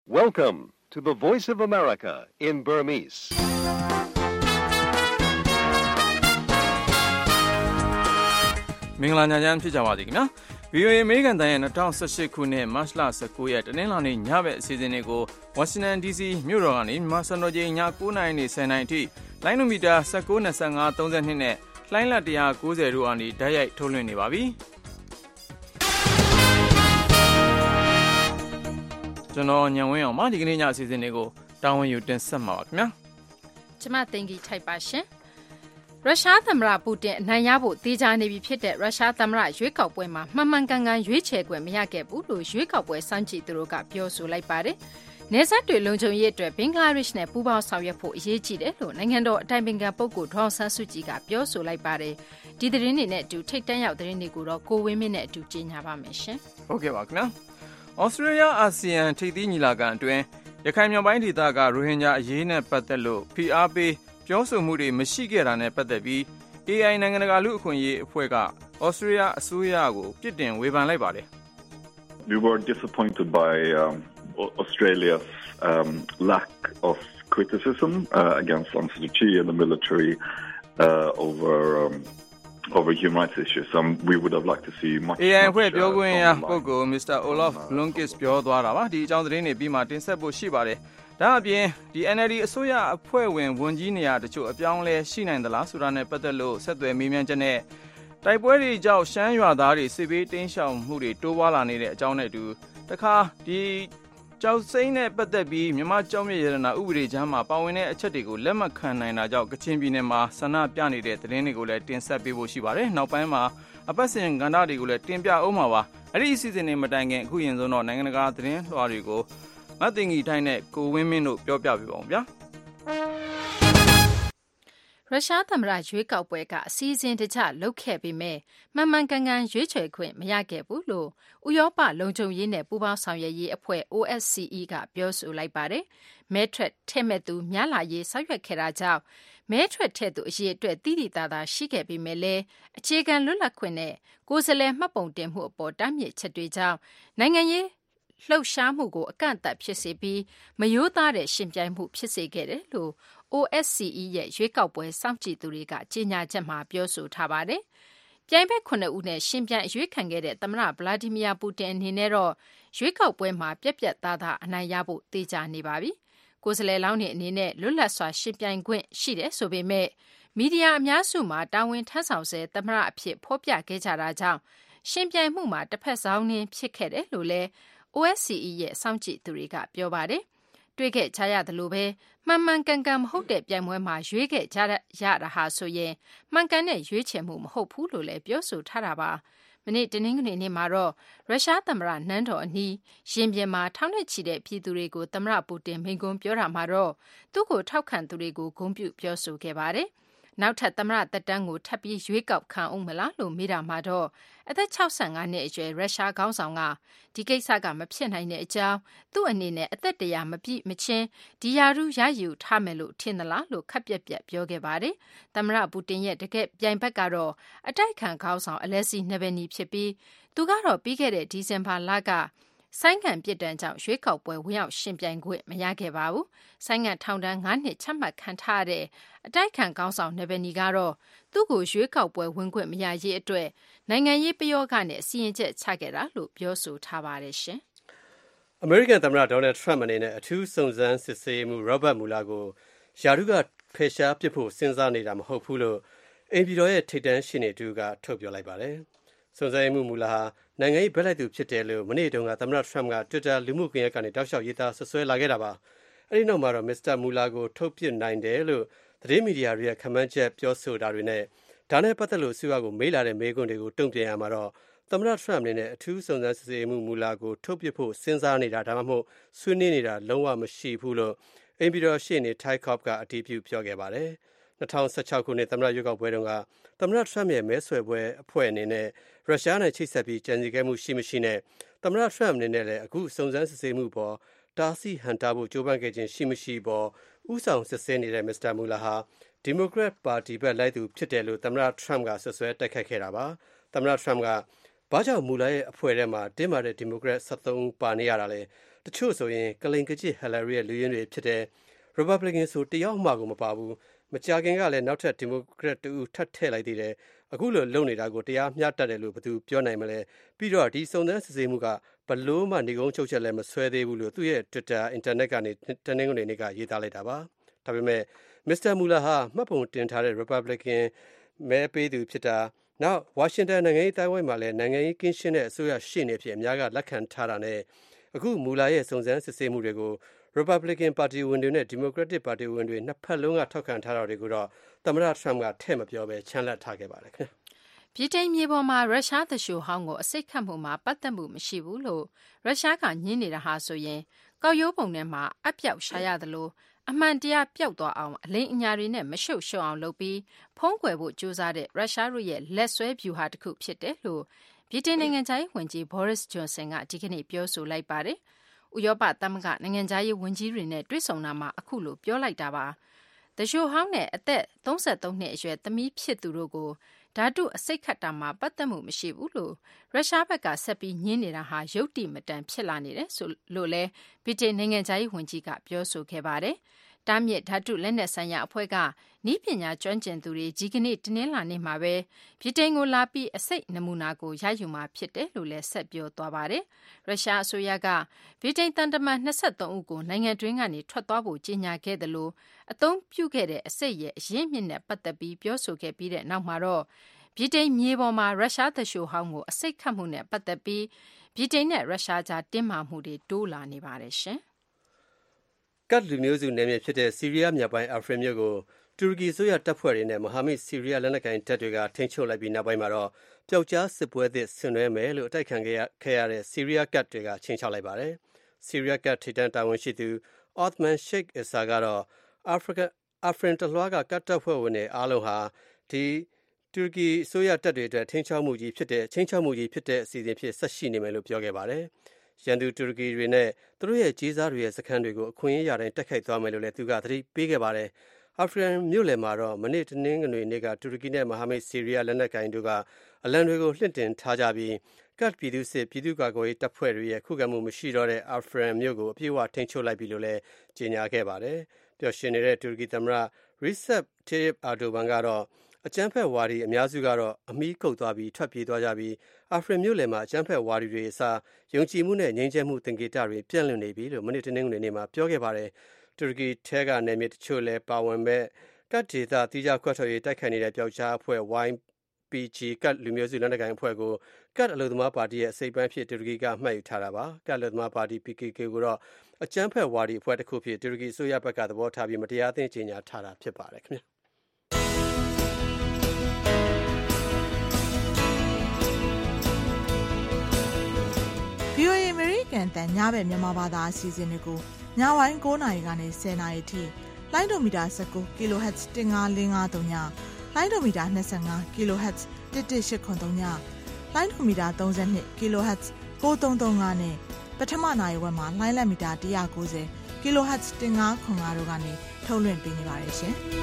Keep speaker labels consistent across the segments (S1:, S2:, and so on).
S1: Welcome to the Voice of America in Burmese.
S2: ။မင်္ဂလာညချမ်းဖြစ်ကြပါစေခင်ဗျာ။ VOA အမေရိကန်တိုင်းရဲ့2018ခုနှစ်မတ်လ19ရက်တနင်္လာနေ့ညဘက်အစီအစဉ်လေးကို Washington DC မြို့တော်ကနေမြန်မာစံတော်ချိန်ည9:00နာရီနဲ့10:00နာရီအထိလိုင်းနိုမီတာ19, 25, 32နဲ့လှိုင်းလတ်190တို့အနေနဲ့ဓာတ်ရိုက်ထုတ်လွှင့်နေပါပြီ။ကျွန်တော်ညံဝင်းအောင်ဒီကနေ့ညအစီအစဉ်လေးကိုတာဝန်ယူတင်ဆက်မှာပါခင်ဗျာ
S3: ။ကျမတင်ကြီးထိုက်ပါရှင်။ရုရှားသမ္မတပူတင်အနိုင်ရဖို့တေချာနေပြီဖြစ်တဲ့ရုရှားသမ္မတရွေးကောက်ပွဲမှာမှန်မှန်ကန်ကန်ရွေးချယ်ခွင့်မရခဲ့ဘူးလို့ရွေးကောက်ပွဲစောင့်ကြည့်သူတို့ကပြောဆိုလိုက်ပါတယ်။နယ်စပ်တွေလုံခြုံရေးအတွက်ဘင်္ဂလားဒေ့ရှ်နဲ့ပူးပေါင်းဆောင်ရွက်ဖို့အရေးကြီးတယ်လို့နိုင်ငံတော်အတိုင်ပင်ခံပုဂ္ဂိုလ်ဒေါ်အောင်ဆန်းစုကြည်ကပြောဆိုလိုက်ပါတယ်။ဒီသတင်းတွေနဲ့အတူထိပ်တန်းရောက်သတင်းတွေကိုတော့ကိုဝင်းမင်းနဲ့အတူကြီးညာပါမယ်ရှင်
S2: ။ဟုတ်ကဲ့ပါခင်ဗျာ။ဩစတြေးလျအာဆီယံထိပ်သီးညီလာခံအတွင်းရခိုင်မြောက်ပိုင်းဒေသကရိုဟင်ဂျာအရေးနဲ့ပတ်သက်လို့ဖိအားပေးပြောဆိုမှုတွေမရှိခဲ့တာနဲ့ပတ်သက်ပြီး AI နိုင်ငံတကာလူ့အခွင့်အရေးအဖွဲ့ကဩစတြေးလျအစိုးရကိုပြစ်တင်ဝေဖန်လိုက်ပါတယ်
S4: ။ We were disappointed by Australia's lack of criticism against Aung San Suu Kyi and the military over human rights issues. We would have liked to see much.
S2: AI အဖွဲ့ပြောခွင့်ရပုဂ္ဂိုလ် Mr. Olaf Blomqvist ပြောသွားတာပါ။ဒီအကြောင်းသတင်းတွေပြီးမှတင်ဆက်ဖို့ရှိပါတယ်။ဒါအပြင်ဒီ NLD အစိုးရအဖွဲ့ဝင်ဝန်ကြီးနေရာတချို့အပြောင်းလဲရှိနိုင်သလားဆိုတာနဲ့ပတ်သက်လို့ဆက်သွယ်မေးမြန်းချက်နဲ့တိုက်ပွဲတွေကြောင့်ရှမ်းရွာသားတွေစစ်ဘေးတင်းရှောင်မှုတွေတိုးပွားလာနေတဲ့အကြောင်းနဲ့အတူတခါဒီကျောက်စိမ်းနဲ့ပတ်သက်ပြီးမြန်မာကျောက်မြတ်ရတနာဥပဒေချမ်းမှာပါဝင်တဲ့အချက်တွေကိုလက်မခံနိုင်တာကြောင့်ကချင်ပြည်နယ်မှာဆန္ဒပြနေတဲ့သတင်းတွေကိုလည်းတင်ဆက်ပေးဖို့ရှိပါတယ်။နောက်ပိုင်းမှာအပတ်စဉ်ကဏ္ဍတွေကိုလည်းတင်ပြအောင်ပါပါ။အဲ့ဒီအစီအစဉ်တွေမတိုင်ခင်အခုရင်ဆုံးတော့နိုင်ငံတကာသတင်းလွှာတွေကိုမသိင်ကြီးတိုင်းနဲ့ကိုဝင်းမင်းတို့ပြောပြပေးပါဦးဗျာ။
S3: ရုရှားသမ္မတရွေးကောက်ပွဲကအစည်းအဝေးတကျလုပ်ခဲ့ပေမဲ့မှန်မှန်ကန်ကန်ရွေးချယ်ခွင့်မရခဲ့ဘူးလို့ဥရောပလုံခြုံရေးနဲ့ပူးပေါင်းဆောင်ရွက်ရေးအဖွဲ့ OSCE ကပြောဆိုလိုက်ပါတယ်။မဲထွက်ထည့်မဲ့သူများလာရေးဆောင်ရွက်ခဲ့တာကြောင့်မဲထွက်ထည့်သူအရေးအတွက်တိတိကျကျရှိခဲ့ပေမဲ့လည်းအခြေခံလွတ်လပ်ခွင့်နဲ့ကိုယ်စားလှယ်မှတ်ပုံတင်မှုအပေါ်တားမြစ်ချက်တွေကြောင့်နိုင်ငံရေးလှုပ်ရှားမှုကိုအကန့်အသတ်ဖြစ်စေပြီးမရိုးသားတဲ့ရှင်ပြိုင်မှုဖြစ်စေခဲ့တယ်လို့ OSCE ရဲ့ရွေးကောက်ပွဲစောင့်ကြည့်သူတွေကကြေညာချက်မှာပြောဆိုထားပါတယ်။ပြိုင်ဘက်9ဦးနဲ့ရှင်ပြိုင်အရွေးခံခဲ့တဲ့သမ္မတဗလာဒီမီယာပူတင်အနေနဲ့တော့ရွေးကောက်ပွဲမှာပြက်ပြက်သားသားအနိုင်ရဖို့သေချာနေပါပြီ။ကိုယ်စားလှယ်လောင်းတွေအနေနဲ့လွတ်လပ်စွာရှင်ပြိုင်ခွင့်ရှိတယ်ဆိုပေမဲ့မီဒီယာအများစုမှာတာဝန်ထမ်းဆောင်ဆဲသမ္မတအဖြစ်ဖော်ပြခဲ့ကြတာကြောင့်ရှင်ပြိုင်မှုမှာတစ်ဖက်စောင်းနှင်းဖြစ်ခဲ့တယ်လို့လည်းOSCE ရဲ့စောင့်ကြည့်သူတွေကပြောပါတယ်။တွေ့ခဲ့ကြရသလိုပဲမှန်မှန်ကန်ကန်မဟုတ်တဲ့ပြိုင်ပွဲမှာရွေးခဲ့ကြရတာဟာဆိုရင်မှန်ကန်တဲ့ရွေးချယ်မှုမဟုတ်ဘူးလို့လည်းပြောဆိုထားတာပါ။မနေ့တနင်္ဂနွေနေ့မှာတော့ရုရှားသမ္မတနန်းတော်အနီးရင်ပြင်မှာထောင်နဲ့ချီတဲ့ပြည်သူတွေကိုသမ္မတပူတင်မိန့်ခွန်းပြောတာမှာတော့သူ့ကိုထောက်ခံသူတွေကိုဂုဏ်ပြုပြောဆိုခဲ့ပါတယ်။နောက်ထပ်သမ္မတသက်တမ်းကိုထပ်ပြီးရွေးကောက်ခံအောင်မလားလို့မေးတာမှာတော့အသက်65နှစ်အရွယ်ရုရှားခေါင်းဆောင်ကဒီကိစ္စကမဖြစ်နိုင်တဲ့အကြောင်းသူ့အနေနဲ့အသက်100မပြည့်မချင်းဒီယာရုရယူထားမယ်လို့ထင်သလားလို့ခက်ပြက်ပြက်ပြောခဲ့ပါတယ်။သမ္မတပူတင်ရဲ့တကယ်ပြိုင်ဘက်ကတော့အတိုက်ခံခေါင်းဆောင်အလက်စီနဗယ်နီဖြစ်ပြီးသူကတော့ပြီးခဲ့တဲ့ဒီဇင်ဘာလကဆိုင်းငံ့ပြစ်ဒဏ်ကြောင့်ရွေးကောက်ပွဲဝင်ရောက်ရှင်ပြိုင်ခွင့်မရခဲ့ပါဘူး။ဆိုင်းငံ့ထောင်ဒဏ်9နှစ်ချမှတ်ခံထားတဲ့အတိုက်ခံခေါင်းဆောင်နဗယ်နီကတော့သူ့ကိုရွေးကောက်ပွဲဝင်ခွင့်မရရေးအတွက်နိုင်ငံရေးပယောဂနဲ့စီရင်ချက်ချခဲ့တာလို့ပြောဆိုထားပါတယ်ရှင်
S5: ။အမေရိကန်သမ္မတဒေါ်နယ်ထရမ့်အနေနဲ့အထူးစုံစမ်းစစ်ဆေးမှုရောဘတ်မူလာကိုယာရုကဖယ်ရှားပစ်ဖို့စဉ်းစားနေတာမဟုတ်ဘူးလို့အိမ်ပြည်တော်ရဲ့ထိပ်တန်းရှင်းနေသူကထုတ်ပြောလိုက်ပါတယ်။စုံစမ်းမှုမူလာဟာနိုင်ငံရေးဘက်လိုက်သူဖြစ်တယ်လို့မနေ့တုန်းကသမ္မတထရမ့်က Twitter လူမှုကွန်ရက်ကနေတောက်လျှောက်ရေးသားဆွဆွဲလာခဲ့တာပါ။အဲဒီနောက်မှာတော့ Mr. မူလာကိုထုတ်ပစ်နိုင်တယ်လို့သတင်းမီဒီယာတွေရဲ့ခန့်မှန်းချက်ပြောဆိုတာတွေနဲ့ဒါနဲ့ပတ်သက်လို့အစိုးရကိုမေးလာတဲ့မေးခွန်းတွေကိုတုံ့ပြန်ရမှာတော့သမ္မတထရမ့်အနေနဲ့အထူးစုံစမ်းစစ်ဆေးမှုမူလာကိုထုတ်ပစ်ဖို့စဉ်းစားနေတာဒါမှမဟုတ်ဆွေးနွေးနေတာလုံးဝမရှိဘူးလို့အိမ်ပြည်တော်ရှေ့နေ Ty Cobb ကအတည်ပြုပြောခဲ့ပါတယ်။2016ခုနှစ်သမ္မတရွေးကောက်ပွဲတုန်းကသမ္မတထရမ့်ရဲ့မဲဆွယ်ပွဲအဖွဲ့အနေနဲ့ရုရှားနဲ့ချိတ်ဆက်ပြီးကြံစည်ခဲ့မှုရှိမရှိနဲ့သမ္မတထရမ့်အနေနဲ့လည်းအခုစုံစမ်းစစ်ဆေးမှုပေါ်တားဆီးဟန်တားဖို့ကြိုးပမ်းခဲ့ခြင်းရှိမရှိပေါ်ဥဆောင်စစ်ဆေးနေတဲ့ Mr. မူလာဟာဒီမိုကရက်ပါတီဘက်လိုက်သူဖြစ်တယ်လို့သမ္မတထရမ့်ကဆွဆွဲတိုက်ခိုက်ခဲ့တာပါ။သမ္မတထရမ့်ကဘာကြောင့်မူလာရဲ့အဖွဲ့ထဲမှာတင်းမာတဲ့ဒီမိုကရက်73ဦးပါနေရတာလဲတချို့ဆိုရင်ကလိန်ကကြစ်ဟယ်လာရီရဲ့လူရင်းတွေဖြစ်တဲ့ Republican ဆိုတယောက်မှကိုမပါဘူးမကြာခင်ကလည်းနောက်ထပ် Democrat တူထပ်ထည့်လိုက်သေးတယ်အခုလိုလုပ်နေတာကိုတရားမျှတတယ်လို့ဘယ်သူပြောနိုင်မလဲပြီးတော့ဒီစုံစမ်းစစ်ဆေးမှုကဘလို့မှနေကုန်းချုပ်ချက်လည်းမဆွဲသေးဘူးလို့သူ့ရဲ့ Twitter Internet ကနေတနင်္ဂနွေနေ့ကရေးသားလိုက်တာပါဒါပေမဲ့ Mr. Mueller ဟာမှတ်ပုံတင်ထားတဲ့ Republican မဲပေးသူဖြစ်တာနောက်ဝါရှင်တန်နိုင်ငံရေးတိုင်းဝိုင်းမှာလည်းနိုင်ငံရေးကင်းရှင်းတဲ့အစိုးရရှေ့နေဖြစ်အများကလက်ခံထားတာနဲ့အခုမူလာရဲ့စုံစမ်းစစ်ဆေးမှုတွေကို Republican ပါတီဝင်တွေနဲ့ Democratic ပါတီဝင်တွေနှစ်ဖက်လုံးကထောက်ခံထားတာတွေကိုတော့သမ္မတ Trump ကထည့်မပြောဘဲချန်လှပ်ထားခဲ့ပါတယ်ခင်ဗျ
S3: ဗြိတိန်မြေပေါ်မှာရုရှားသရှိုဟောင်းကိုအစိတ်ခတ်မှုမှာပတ်သက်မှုမရှိဘူးလို့ရုရှားကညှင်းနေတာဟာဆိုရင်ကောက်ရိုးပုံထဲမှာအပြောက်ရှာရသလိုအမှန်တရားပျောက်သွားအောင်အလိမ်အညာတွေနဲ့မရှုပ်ရှုံအောင်လုပ်ပြီးဖုံးကွယ်ဖို့ကြိုးစားတဲ့ရုရှားတို့ရဲ့လက်ဆွဲဗျူဟာတစ်ခုဖြစ်တယ်လို့ဗြိတိန်နိုင်ငံခြားရေးဝန်ကြီး Boris Johnson ကဒီကနေ့ပြောဆိုလိုက်ပါတယ်။ဥရောပသမဂ္ဂနိုင်ငံခြားရေးဝန်ကြီးတွေနဲ့တွေ့ဆုံတာမှာအခုလိုပြောလိုက်တာပါ။သရှိုဟောင်းနဲ့အသက်33နှစ်အရွယ်သမီးဖြစ်သူတို့ကိုဓာတုအစိတ်ခတ်တာမှာပတ်သက်မှုမရှိဘူးလို့ရုရှားဘက်ကဆက်ပြီးညှင်းနေတာဟာယုတ်တိမတန်ဖြစ်လာနေတယ်ဆိုလို့လဲဗြိတိန်နိုင်ငံခြားရေးဝန်ကြီးကပြောဆိုခဲ့ပါတယ်။တားမြစ်ဓာတုလက်နက်ဆိုင်ရာအဖွဲ့ကဤပညာကျွမ်းကျင်သူတွေဒီကနေ့တနင်္လာနေ့မှာပဲဗြိတိန်ကိုလာပြီးအစိတ်နမူနာကိုရယူမှာဖြစ်တယ်လို့လည်းဆက်ပြောသွားပါတယ်။ရုရှားအစိုးရကဗြိတိန်တန်တမန်23ဦးကိုနိုင်ငံတွင်းကနေထွက်သွားဖို့ကြေညာခဲ့တယ်လို့အသုံးပြုခဲ့တဲ့အစိတ်ရဲ့အရင်းမြစ်နဲ့ပတ်သက်ပြီးပြောဆိုခဲ့ပြီးတဲ့နောက်မှာတော့ဗြိတိန်မြေပေါ်မှာရုရှားသရှိုဟောင်းကိုအစိတ်ခတ်မှုနဲ့ပတ်သက်ပြီးဗြိတိန်နဲ့ရုရှားကြားတင်းမာမှုတွေတိုးလာနေပါတယ်ရှင်
S5: ။ကတ်လူမျိုးစုနယ်မြေဖြစ်တဲ့ဆီးရီးယားမြောက်ပိုင်းအာဖရင်မြို့ကိုတူရကီအစိုးရတပ်ဖွဲ့တွေနဲ့မဟာမိတ်ဆီးရီးယားလက်နက်ကိုင်တပ်တွေကထိန်းချုပ်လိုက်ပြီးနောက်ပိုင်းမှာတော့ပျောက်ကြားစစ်ပွဲသစ်ဆင်နွှဲမယ်လို့အတိုက်ခံခဲ့ရတဲ့ဆီးရီးယားကတ်တွေကချိန်ချောက်လိုက်ပါတယ်။ဆီးရီးယားကတ်ထိပ်တန်းတာဝန်ရှိသူ Othman Sheikh Issa ကတော့အာဖရင်တလွှားကကတ်တပ်ဖွဲ့ဝင်တွေအားလုံးဟာဒီတူရကီအစိုးရတပ်တွေအတွက်ချိန်ချောက်မှုကြီးဖြစ်တဲ့အစီအစဉ်ဖြစ်ဆက်ရှိနေမယ်လို့ပြောခဲ့ပါတယ်။ရန်သူတူရကီတွေနဲ့သူတို့ရဲ့ကြီးစားတွေရဲ့စခန်းတွေကိုအခွင့်အရေးရတိုင်းတိုက်ခိုက်သွားမယ်လို့လည်းသူကသတိပေးခဲ့ပါတယ်။အာဖရင်မြို့လယ်မှာတော့မနေ့တနင်္ဂနွေနေ့ကတူရကီနဲ့မဟာမိတ်ဆီးရီးယားလက်နက်ကိုင်တို့ကအလံတွေကိုလွှင့်တင်ထားကြပြီးကတ်ပြည်သူစစ်ပြည်သူ့ကာကွယ်ရေးတပ်ဖွဲ့တွေရဲ့ခုခံမှုမရှိတော့တဲ့အာဖရင်မြို့ကိုအပြည့်အဝထိန်းချုပ်လိုက်ပြီလို့လည်းကြေညာခဲ့ပါတယ်။ပျော်ရွှင်နေတဲ့တူရကီသမ္မတ Recep Tayyip Erdogan ကတော့အကြမ်းဖက်ဝါဒီအများစုကတော့အမီးကုတ်သွားပြီးထွက်ပြေးသွားကြပြီးအာဖရင်မြို့လယ်မှာအကြမ်းဖက်ဝါဒီတွေအစားယုံကြည်မှုနဲ့ငြိမ်းချမ်းမှုသင်္ကေတတွေပြန့်လွင့်နေပြီလို့မနေ့တနင်္ဂနွေနေ့မှာပြောခဲ့ပါတယ်။တူရကီထဲကနယ်မြေတချို့လည်းပါဝင်မဲ့ကတ်ဒေသတိကျခွဲထွက်ရေးတိုက်ခိုက်နေတဲ့ပျောက်ကြားအဖွဲ့ YPG ကတ်လူမျိုးစုလက်နက်ကိုင်အဖွဲ့ကိုကတ်အလို့သမားပါတီရဲ့အစိပ်ပိုင်းဖြစ်တူရကီကမှတ်ယူထားတာပါ။ကတ်အလို့သမားပါတီ PKK ကိုတော့အကြမ်းဖက်ဝါဒီအဖွဲ့တစ်ခုဖြစ်တူရကီအစိုးရဘက်ကသဘောထားပြီးမတရားသင်းကြေညာထားတာဖြစ်ပါတယ်ခင်ဗျာ။
S6: VOA American တန်ညဘက်မြန်မာဘာသာအစီအစဉ်တွေကိုညဝိုင်း9:00 နာရီကနေ10:00 နာရီထိလိုင်းဒိုမီတာ19 kHz 15553ညလိုင်းဒိုမီတာ25 kHz 11883ညလိုင်းဒိုမီတာ32 kHz 9335နဲ့ပထမနာရီဝက်မှာလိုင်းလက်မီတာ190 kHz 1505တို့ကနေထုတ်လွှင့်ပေးနေပါတယ်ရှင်။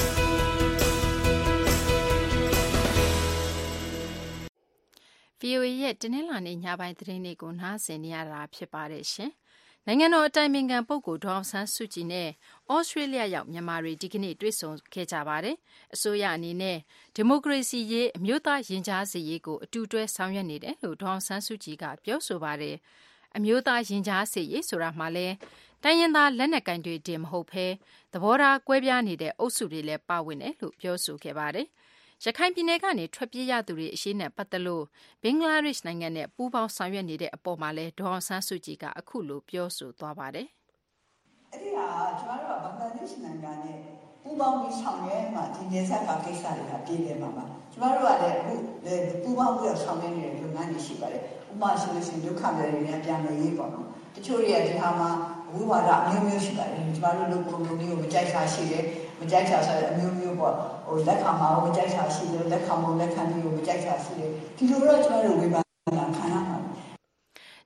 S3: VOA ရဲ့တနင်္လာနေ့ညပိုင်းသတင်းတွေကိုနားဆင်နေရတာဖြစ်ပါတယ်ရှင်။နိုင်ငံတော်အတိုင်ပင်ခံပုဂ္ဂိုလ်ဒေါ်အောင်ဆန်းစုကြည်နဲ့ဩစတြေးလျရောက်မြန်မာတွေဒီကနေ့တွေ့ဆုံခဲ့ကြပါတယ်။အစိုးရအနေနဲ့ဒီမိုကရေစီရေးအမျိုးသားရင်ကြားစေ့ရေးကိုအတူတွဲဆောင်ရွက်နေတယ်လို့ဒေါ်အောင်ဆန်းစုကြည်ကပြောဆိုပါတယ်။အမျိုးသားရင်ကြားစေ့ရေးဆိုတာမှလည်းတိုင်းရင်းသားလက်နက်ကိုင်တွေတင်မဟုတ်ဘဲသဘောထားကွဲပြားနေတဲ့အုပ်စုတွေလည်းပါဝင်တယ်လို့ပြောဆိုခဲ့ပါတယ်။ရခိုင်ပြည်နယ်ကနေထွက်ပြေးရသူတွေအရေးနဲ့ပတ်သက်လို့ဘင်္ဂလားဒေ့ရှ်နိုင်ငံနဲ့ပူးပေါင်းဆောင်ရွက်နေတဲ့အပေါ်မှာလည်းဒေါ်အောင်ဆန်းစုကြည်ကအခုလိုပြောဆိုသွားပါတယ်
S7: ။အဲ့ဒီဟာကျွန်တော်တို့ကဘင်္ဂလားဒေ့ရှ်နိုင်ငံနဲ့ပူးပေါင်းပြီးဆောင်ရွက်မှဒီနေဆက်ပါကိစ္စတွေကပြည်တယ်မှာပါ။ကျွန်တော်တို့ကလည်းအခုပူးပေါင်းပြီးဆောင်ရွက်နေတဲ့လုပ်ငန်းတွေရှိပါတယ်။ဥပမာဆိုလို့ရှိရင်ဒုက္ခတွေနဲ့ပြန်လည်ရေးပေါ့နော်။တချို့တွေကဒီဟာမှာဝိဝါဒအမျိုးမျိုးရှိပါတယ်။ကျွန်တော်တို့လူပုံမျိုးကိုမကြိုက်တာရှိတယ်။မကြိုက်တာဆိုအမျိုးမျိုးပေါ့ဟိုလက်ခံမှာမကြိုက်တာရှိတယ်လက်ခံမှုလက်ခံပြီးမကြိုက်တာရှိတယ်ဒီလိုတော့ကျွန်တော်တို့ဝေဖန်ခံရမှာ
S3: ဒ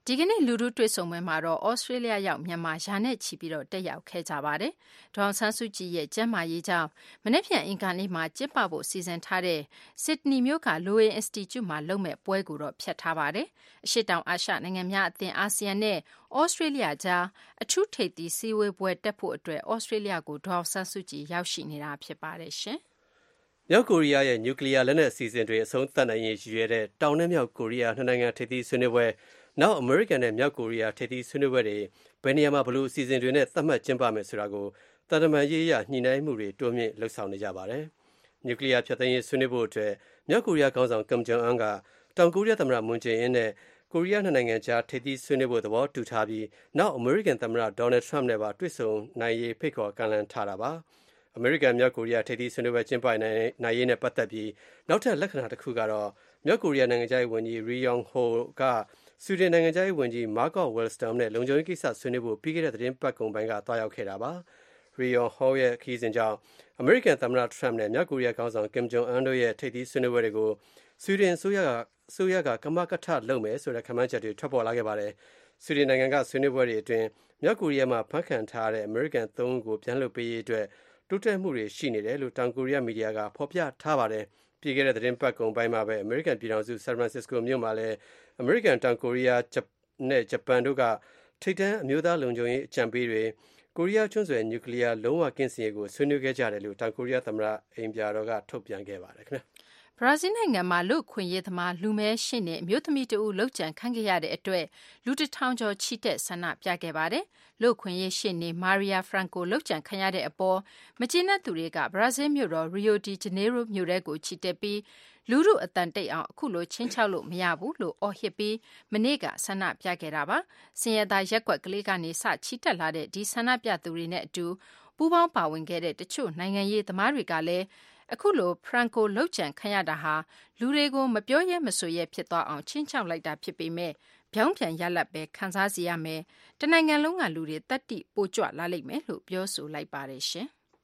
S3: ဒီကနေ့လူထုတွေ့ဆုံပွဲမှာတော့ဩစတြေးလျရောက်မြန်မာရာနဲ့ချီပြီးတော့တက်ရောက်ခဲ့ကြပါတယ်။ဒေါ်အောင်ဆန်းစုကြည်ရဲ့ကျန်းမာရေးကြောင့်မနေ့ဖြန်အင်္ဂါနေ့မှာကျင်းပဖို့စီစဉ်ထားတဲ့စစ်ဒနီမြို့ကလိုရေးအင်စတီကျုမှာလုပ်မဲ့ပွဲကိုတော့ဖျက်ထားပါတယ်။အရှေ့တောင်အာရှနိုင်ငံများအသင်းအာဆီယံနဲ့ဩစတြေးလျကြားအထူးထိပ်သီးစည်းဝေးပွဲတက်ဖို့အတွက်ဩစတြေးလျကိုဒေါ်အောင်ဆန်းစုကြည်ရောက်ရှိနေတာဖြစ်ပါတယ်ရှင်။
S5: မြောက်ကိုရီးယားရဲ့နျူကလ িয়ার လက်နက်အစီအစဉ်တွေအဆုံးသတ်နိုင်ရေးရည်ရွယ်တဲ့တောင်နဲ့မြောက်ကိုရီးယားနှစ်နိုင်ငံထိပ်သီးဆွေးနွေးပွဲနောက်အမေရိကန်နဲ့မြောက်ကိုရီးယားထိပ်သီးဆွေးနွေးပွဲတွေဘယ်နေရာမှာဘလို့အစီအစဉ်တွေနဲ့သတ်မှတ်ကျင်းပမယ်ဆိုတာကိုတန်တမာရေးရညှိနှိုင်းမှုတွေတိုးမြင့်လှုပ်ဆောင်နေကြပါတယ်။နျူကလ িয়ার ဖျက်သိမ်းရေးဆွေးနွေးဖို့အတွက်မြောက်ကိုရီးယားခေါင်းဆောင်ကမ်ဂျုံအန်းကတောင်ကိုရီးယားသမ္မတမွန်ဂျေအင်းနဲ့ကိုရီးယားနှစ်နိုင်ငံကြားထိပ်သီးဆွေးနွေးဖို့သဘောတူထားပြီးနောက်အမေရိကန်သမ္မတဒေါ်နယ်ထရမ့်နဲ့ပါတွေ့ဆုံနိုင်ရေးဖိတ်ခေါ်ကမ်းလှမ်းထားတာပါ။အမေရိကန်မြောက်ကိုရီးယားထိပ်သီးဆွေးနွေးပွဲကျင်းပနိုင်ရေးနဲ့ပတ်သက်ပြီးနောက်ထပ်လက္ခဏာတစ်ခုကတော့မြောက်ကိုရီးယားနိုင်ငံခြားရေးဝန်ကြီးရီယောင်ဟိုကဆွီဒင်နိုင်ငံခြားရေးဝန်ကြီးမာကော့ဝဲလ်စတမ်နဲ့လုံခြုံရေးကိစ္စဆွေးနွေးဖို့ပြီးခဲ့တဲ့သတင်းပတ်ကုန်ပိုင်းကတွားရောက်ခဲ့တာပါ။ရီယောင်ဟိုရဲ့ခရီးစဉ်ကြောင့်အမေရိကန်သမ္မတထရမ့်နဲ့မြောက်ကိုရီးယားခေါင်းဆောင်ကင်ဂျုံအန်တို့ရဲ့ထိပ်သီးဆွေးနွေးပွဲတွေကိုဆွီဒင်အစိုးရကကမကထလုပ်မယ်ဆိုတဲ့ခန့်မှန်းချက်တွေထွက်ပေါ်လာခဲ့ပါတယ်။ဆွီဒင်နိုင်ငံကဆွေးနွေးပွဲတွေအတွင်းမြောက်ကိုရီးယားမှာဖမ်းခံထားတဲ့အမေရိကန်3ဦးကိုပြန်လွှတ်ပေးရေးအတွက်တိုးတက်မှုတွေရှိနေတယ်လို့တောင်ကိုရီးယားမီဒီယာကဖော်ပြထားပါတယ်။ပြီးခဲ့တဲ့သတင်းပတ်ကုန်ပိုင်းမှာပဲအမေရိကန်ပြည်ထောင်စုဆန်ဖရန်စစ္စကိုမြို့မှာလည်းအမေရိကန်တောင်ကိုရီးယားနဲ့ဂျပန်တို့ကထိပ်တန်းအမျိုးသားလုံခြုံရေးအကြံပေးတွေကိုရီးယားကျွန်းဆွယ်နျူကလ িয়ার လုံးဝကင်းစင်ရေးကိုဆွေးနွေးခဲ့ကြတယ်လို့တောင်ကိုရီးယားသမ္မတအိမ်ပြာတော်ကထုတ်ပြန်ခဲ့ပါတယ်ခင်ဗျာ။
S3: ဘရာဇီးနိုင်ငံမှာလူ့အခွင့်အရေးသမားလူမဲရှင်းနဲ့အမျိုးသမီးတဦးလုပ်ကြံခံခဲ့ရတဲ့အတွက်လူ1000ကျော်ချီတက်ဆန္ဒပြခဲ့ပါတယ်။လူ့အခွင့်အရေးရှင်းနေမာရီယာဖရန်ကိုလုပ်ကြံခံရတဲ့အပေါ်မကျေနပ်သူတွေကဘရာဇီးမြို့တော်ရီယိုဒီဂျနေရိုမြို့ထဲကိုချီတက်ပြီးလူထုအတန်တိတ်အောင်အခုလိုချင်းချောက်လို့မရဘူးလို့အော်ဟစ်ပြီးမနေ့ကဆန္ဒပြခဲ့တာပါ။စင်ရသားရက်ကွက်ကလေးကနေစချီတက်လာတဲ့ဒီဆန္ဒပြသူတွေနဲ့အတူပူးပေါင်းပါဝင်ခဲ့တဲ့တချို့နိုင်ငံရေးသမားတွေကလည်းအခုလိုဖရန်ကိုလှုပ်ကြံခံရတာဟာလူတွေကိုမပြောရဲမဆိုရဲဖြစ်သွားအောင်ချင်းချောက်လိုက်တာဖြစ်ပေမဲ့ပြောင်းပြန်ရလတ်ပဲခံစားစီရမယ်တနိုင်ငံလုံးကလူတွေတတ်တိပိုကြွလာလိမ့်မယ်လို့ပြောဆိုလိုက်ပါတယ်ရှင်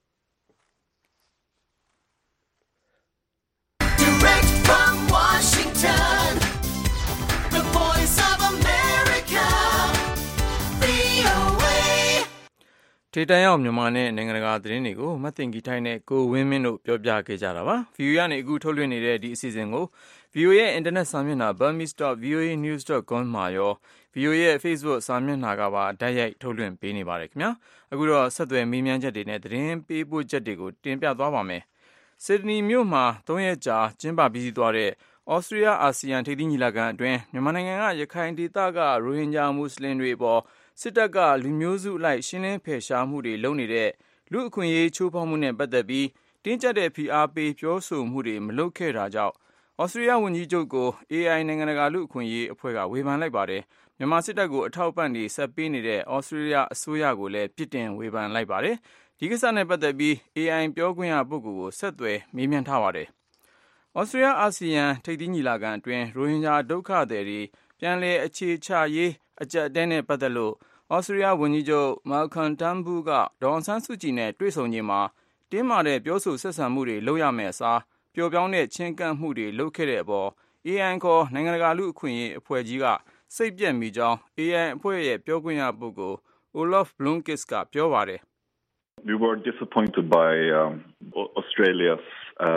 S8: Direct from Washington The Voice of America VOA
S2: ထေတန်ရောက်မြန်မာနဲ့နိုင်ငံတကာသတင်းတွေကိုမတ်တင်ဂီထိုင်းနဲ့ကိုဝင်းမင်းတို့ပြောပြခဲ့ကြတာပါ VOA ကနေအခုထုတ်လွှင့်နေတဲ့ဒီအစီအစဉ်ကို VOA ရဲ့ internet စာမျက်နှာ burmese.voanews.com မှာရော VOA ရဲ့ Facebook စာမျက်နှာကပါတိုက်ရိုက်ထုတ်လွှင့်ပေးနေပါတယ်ခင်ဗျာအခုတော့ဆက်သွယ်မေးမြန်းချက်တွေနဲ့သတင်းပေးပို့ချက်တွေကိုတင်ပြသွားပါမယ်ဆစ်ဒနီမြို့မှာ3ရက်ကြာကျင်းပပြီးစီးသွားတဲ့ဩစတြေးလျအာဆီယံထိပ်သီးညီလာခံအတွင်းမြန်မာနိုင်ငံကရခိုင်ဒေသကရိုဟင်ဂျာမွတ်စလင်တွေအပေါ်စစ်တပ်ကလူမျိုးစုအလိုက်ရှင်းလင်းဖယ်ရှားမှုတွေလုပ်နေတဲ့လူအခွင့်အရေးချိုးဖောက်မှုနဲ့ပတ်သက်ပြီးတင်းကျပ်တဲ့ဖိအားပေးပြောဆိုမှုတွေမလုပ်ခဲ့တာကြောင့်ဩစတြေးလျဝန်ကြီးချုပ်ကို AI နိုင်ငံတကာလူအခွင့်အရေးအဖွဲ့ကဝေဖန်လိုက်ပါတယ်မြန်မာစစ်တပ်ကိုအထောက်ပံ့တွေဆက်ပေးနေတဲ့ဩစတြေးလျအစိုးရကိုလည်းပြစ်တင်ဝေဖန်လိုက်ပါတယ်ဒီကိစ္စနဲ့ပတ်သက်ပြီး AI ပြောခွင့်ရပုဂ္ဂိုလ်ကိုဆက်သွယ်မေးမြန်းထားပါတယ်ဩစတြေးလျအာဆီယံထိပ်သီးညီလာခံအတွင်းရိုဟင်ဂျာဒုက္ခသည်တွေပြန်လည်အခြေချရေးအကြပ်အတည်းနဲ့ပတ်သက်လို့ဩစတြေးလျဝန်ကြီးချုပ်မာလ်ကွန်တမ်ဘူကဒေါ်အောင်ဆန်းစုကြည်နဲ့တွေ့ဆုံချိန်မှာတင်းမာတဲ့ပြောဆိုဆက်ဆံမှုတွေလုပ်ရမယ့်အစားပျော်ပြောင်းတဲ့ချင်းကပ်မှုတွေလုပ်ခဲ့တဲ့အပေါ် AI ခေါ်နိုင်ငံတကာလူအခွင့်အရေးအဖွဲ့ကြီးကစိတ်ပြက်မိကြောင်း AI အဖွဲ့ရဲ့ပြောခွင့်ရပုဂ္ဂိုလ် Olaf Blomqvist ကပြောပါတယ်
S4: We were disappointed by Australia's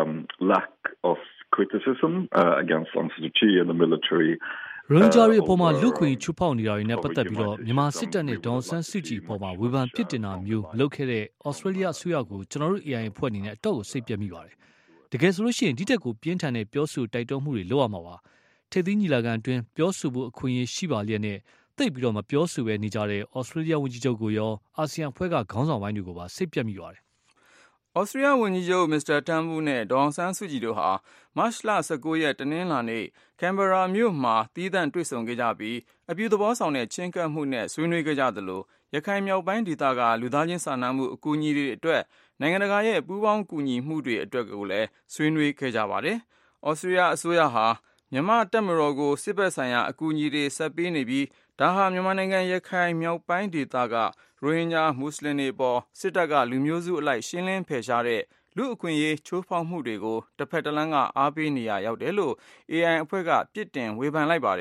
S4: lack of criticism against Aung San Suu Kyi and the military
S9: ရိုဟင်ဂျာတွေအပေါ်မှာလူ့ခွင့်ချိုးဖောက်နေတာတွေနဲ့ပတ်သက်ပြီးတော့မြန်မာစစ်တပ်နဲ့ဒေါ်ဆန်းစုကြည်အပေါ်မှာဝေဖန်ပြစ်တင်တာမျိုးလုပ်ခဲ့တဲ့ဩစတြေးလျအစိုးရကိုကျွန်တော်တို့ AI အဖွဲ့အနေနဲ့အတော့ကိုစိတ်ပြတ်မိပါတယ်။တကယ်ဆိုလို့ရှိရင်ဒီတက်ကိုပြင်းထန်တဲ့ပြောဆိုတိုက်တွန်းမှုတွေလုပ်ရမှာပါ။ထိပ်သီးညီလာခံအတွင်းပြောဆိုဖို့အခွင့်အရေးရှိပါလျက်နဲ့သိပ်ပြီးတော့မပြောဆိုပဲနေကြတဲ့ဩစတြေးလျဝန်ကြီးချုပ်ကိုရောအာဆီယံအဖွဲ့ကခေါင်းဆောင်ပိုင်းတွေကိုပါစိတ်ပြတ်မိပါတယ်
S2: ဩစတြေးလျဝန်ကြီးချုပ်မစ္စတာတမ်ဘူနဲ့ဒေါ်အောင်ဆန်းစုကြည်တို့ဟာမတ်လ19ရက်တနင်္လာနေ့ကင်ဘရာမြို့မှာသီးသန့်တွေ့ဆုံခဲ့ကြပြီးအပြုသဘောဆောင်တဲ့ချင်းကပ်မှုနဲ့ဆွေးနွေးခဲ့ကြသလိုရခိုင်မြောက်ပိုင်းဒေသကလူသားချင်းစာနာမှုအကူအညီတွေအတွက်နိုင်ငံတကာရဲ့ပူးပေါင်းကူညီမှုတွေအတွက်ကိုလည်းဆွေးနွေးခဲ့ကြပါတယ်ဩစတြေးလျအစိုးရဟာမြန်မာတပ်မတော်ကိုစစ်ဘက်ဆိုင်ရာအကူအညီတွေဆက်ပေးနေပြီးဒါဟာမြန်မာနိုင်ငံရခိုင်မြောက်ပိုင်းဒေသကရိုဟင်ဂျာမွတ်စလင်တွေပေါ်စစ်တပ်ကလူမျိုးစုအလိုက်ရှင်းလင်းဖယ်ရှားတဲ့လူအခွင့်အရေးချိုးဖောက်မှုတွေကိုတစ်ဖက်တစ်လမ်းကအားပေးနေရရောက်တယ်လို့ AI အဖွဲ့ကပြစ်တင်ဝေဖန်လိုက်ပါတယ်